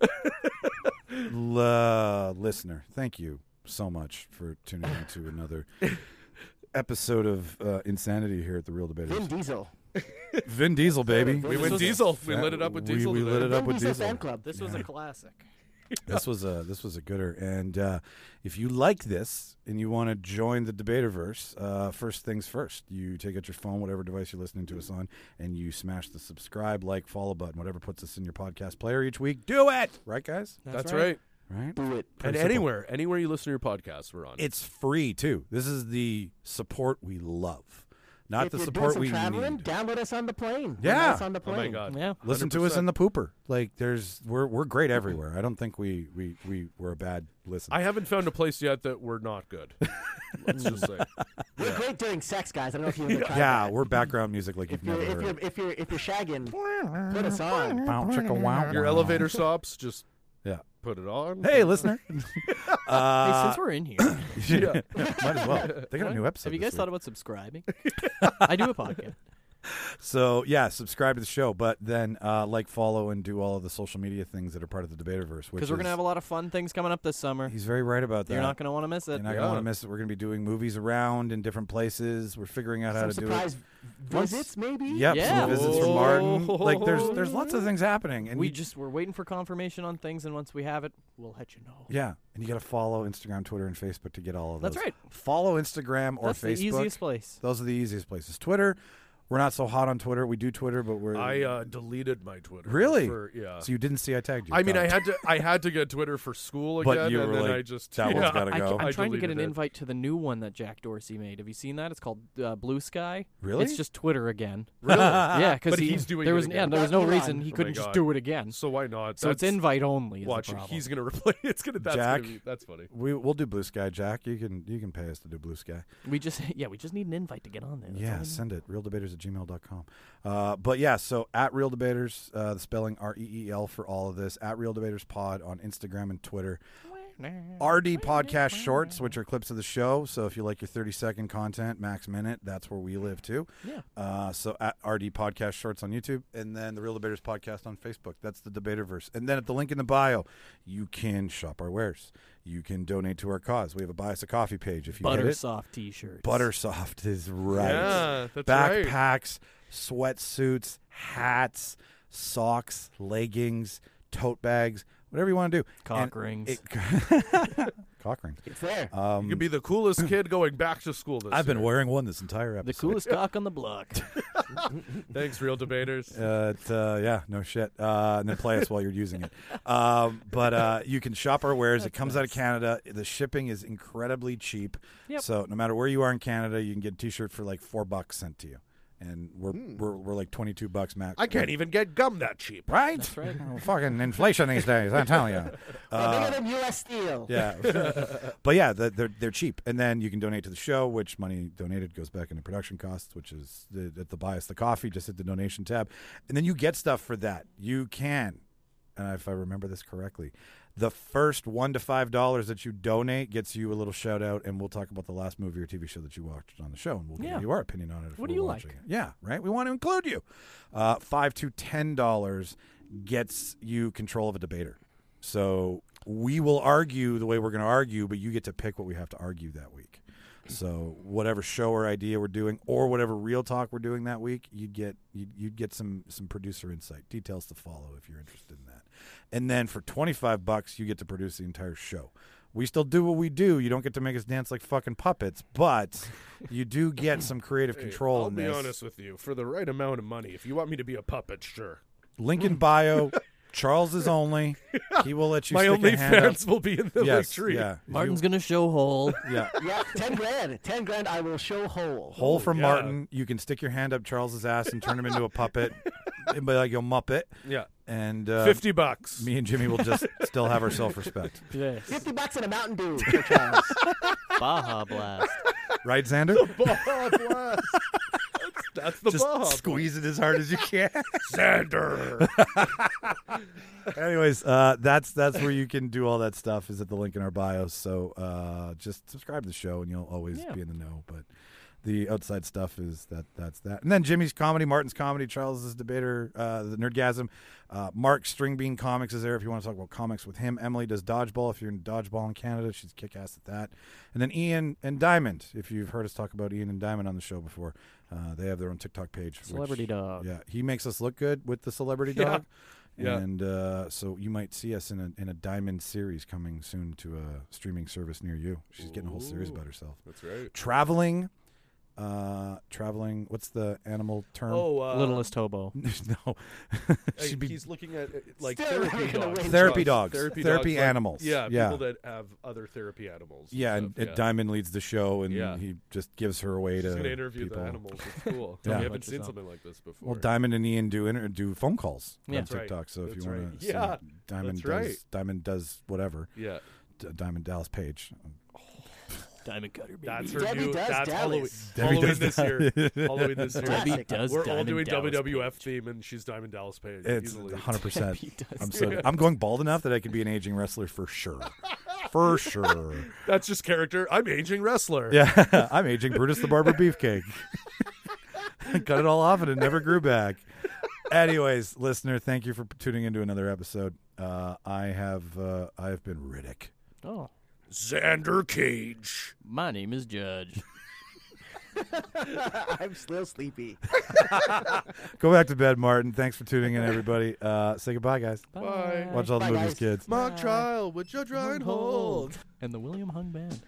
Listener, thank you so much for tuning into another episode of Insanity here at the Real Debaters. Vin Diesel. Vin Diesel, baby. We went Diesel. We lit it up with Diesel. We today. lit it up Vin with Diesel Diesel. fan club. This was a classic. This was a gooder. And if you like this and you want to join the Debaterverse, first things first, you take out your phone, whatever device you're listening to us on, and you smash the subscribe, like, follow button, whatever puts us in your podcast player each week. Do it, right, guys? That's right. Right. Do it. And Pretty simple. anywhere you listen to your podcast, we're on. It's free too. This is the support we love, not If the you're support doing we some traveling, need. download us on the plane. Yeah. Download us on the oh my plane. God. Yeah. Listen to us 100%. in the pooper. Like we're great everywhere. I don't think we're a bad listen. I haven't found a place yet that we're not good. Let's just say. We're great during sex, guys. I don't know if you've ever tried yeah, that. we're background music like If you've you're never if heard. you're shagging, put us on. Bow, chicka, wow, Your wow. elevator stops, just Yeah. put it on. Hey, listener. Hey, since we're in here, Yeah, might as well. They got a new episode. have you this guys week. thought about subscribing? I do a podcast. So, yeah, subscribe to the show, but then like, follow, and do all of the social media things that are part of the Debaterverse. Because we're going to have a lot of fun things coming up this summer. He's very right about that. You're not going to want to miss it. You're not going to want to miss it. We're going to be doing movies around in different places. We're figuring out how to do it. Surprise visits, maybe? Yep, some visits from Martin. Like, there's lots of things happening. And we're waiting for confirmation on things, and once we have it, we'll let you know. Yeah, and you got to follow Instagram, Twitter, and Facebook to get all of those. That's right. Follow Instagram or That's Facebook. the easiest place. Those are the easiest places. Twitter, we're not so hot on Twitter. We do Twitter, but we're... I deleted my Twitter. Really? Yeah. So you didn't see I tagged you? I mean, I had to get Twitter for school again, but you and were then like, I just... that one's got to go. I'm trying to get an deleted it. invite to the new one that Jack Dorsey made. Have you seen that? It's called Blue Sky. Really? It's just Twitter again. Really? Yeah, because But he's doing there it was again. there was no Elon. reason he Oh couldn't my just God. do it again. So why not? So it's invite only. Is Watch, the problem. he's gonna replay. It's gonna. That's Jack, gonna be, that's funny. We'll do Blue Sky, Jack. You can pay us to do Blue Sky. We just need an invite to get on there. That's all Yeah, we need. send it. realdebaters@gmail.com. But yeah, so at Real Debaters, the spelling REEL for all of this. At Real Debaters Pod on Instagram and Twitter. RD Podcast Shorts, which are clips of the show. So if you like your 30-second content, max minute, that's where we live too. Yeah. So at RD Podcast Shorts on YouTube, and then the Real Debaters Podcast on Facebook. That's the Debaterverse. And then at the link in the bio, you can shop our wares. You can donate to our cause. We have a Buy Us a Coffee page. If you hit it. Buttersoft T-shirts. Buttersoft is right. Yeah, that's right. Backpacks, sweatsuits, hats, socks, leggings, tote bags, whatever you want to do. Cock rings. Cock rings. It's there. You could be the coolest kid going back to school this I've been year. wearing one this entire episode. The coolest cock on the block. Thanks, Real Debaters. Yeah, no shit. And then play us while you're using it. But you can shop our wares. It comes out of Canada. The shipping is incredibly cheap. Yep. So no matter where you are in Canada, you can get a T-shirt for like $4 sent to you. And we're like $22 max. I can't even get gum that cheap. Right? That's right. Oh, fucking inflation these days, I tell you. Bigger than U.S. Steel. Yeah. But yeah, they're cheap. And then you can donate to the show, which money donated goes back into production costs, which is at the Buy Us the Coffee, just hit the donation tab. And then you get stuff for that. You can, and if I remember this correctly, the first $1 to $5 that you donate gets you a little shout out, and we'll talk about the last movie or TV show that you watched on the show, and we'll give you our opinion on it. If What we're do you watching like? it. Yeah, right. We want to include you. $5 to $10 gets you control of a debater. So we will argue the way we're going to argue, but you get to pick what we have to argue that week. So whatever show or idea we're doing, or whatever real talk we're doing that week, you'd get some producer insight, details to follow if you're interested in that. And then for $25, you get to produce the entire show. We still do what we do. You don't get to make us dance like fucking puppets, but you do get some creative control I'll in be this. honest with you. For the right amount of money, if you want me to be a puppet, sure. Link in bio. Charles is only. He will let you My stick only a hand up. fans will be in the Yes, tree. yeah. Martin's gonna show hole. Yeah. Yeah, 10 grand. 10 grand, I will show whole. Hole from yeah. Martin. You can stick your hand up Charles's ass and turn him into a puppet. And be like a Muppet. Yeah. And $50. me and Jimmy will just still have our self-respect. Yes. $50 and a Mountain Dew for Charles. Baja Blast. Right, Xander? Baja Blast. That's the Just Baja squeeze it as hard as you can. Xander. Anyways, that's where you can do all that stuff is at the link in our bios. So just subscribe to the show and you'll always be in the know. But the outside stuff is that's that. And then Jimmy's comedy, Martin's comedy, Charles's debater, the Nerdgasm. Mark Stringbean Comics is there if you want to talk about comics with him. Emily does dodgeball if you're in dodgeball in Canada. She's kick-ass at that. And then Ian and Diamond, if you've heard us talk about Ian and Diamond on the show before. They have their own TikTok page. Celebrity dog. Yeah, he makes us look good with the celebrity Yeah. dog. Yeah. And so you might see us in a Diamond series coming soon to a streaming service near you. She's getting a whole series about herself. That's right. Traveling. What's the animal term? Littlest hobo. No. She'd be he's looking at like Still therapy not gonna dogs. win. Therapy dogs. Therapy Therapy dogs, like- animals. Yeah, Yeah. people that have other therapy animals. yeah, stuff, and Diamond leads the show, and Yeah. he just gives her away She's to going to interview people. the animals. It's cool. Yeah. We haven't Bunch of seen stuff. something like this before. Well, Diamond and Ian do phone calls Yeah. on That's right. TikTok. So if That's you want right. to Yeah, see Diamond that's does right. Diamond does whatever. Yeah. Diamond Dallas Page. Diamond cutter, baby. That's her Debbie new. does That's Halloween. Dallas. Debbie Halloween does this year. Halloween this year. Debbie Classic. does We're all Diamond doing Dallas WWF Page. theme, and she's Diamond Dallas Page. It's easily. 100%. Debbie does. I'm going bald enough that I could be an aging wrestler for sure. For sure. That's just character. I'm aging wrestler. Yeah, I'm aging Brutus the Barber Beefcake. Cut it all off and it never grew back. Anyways, listener, thank you for tuning into another episode. I have been Riddick. Oh. Xander Cage. My name is Judge. I'm still sleepy. Go back to bed, Martin. Thanks for tuning in, everybody. Say goodbye, guys. Bye. Watch all the Bye, movies, guys. kids. Mock trial with Judge Reinhold. And the William Hung Band.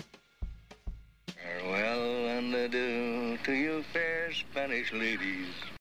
Farewell and adieu to you fair Spanish ladies.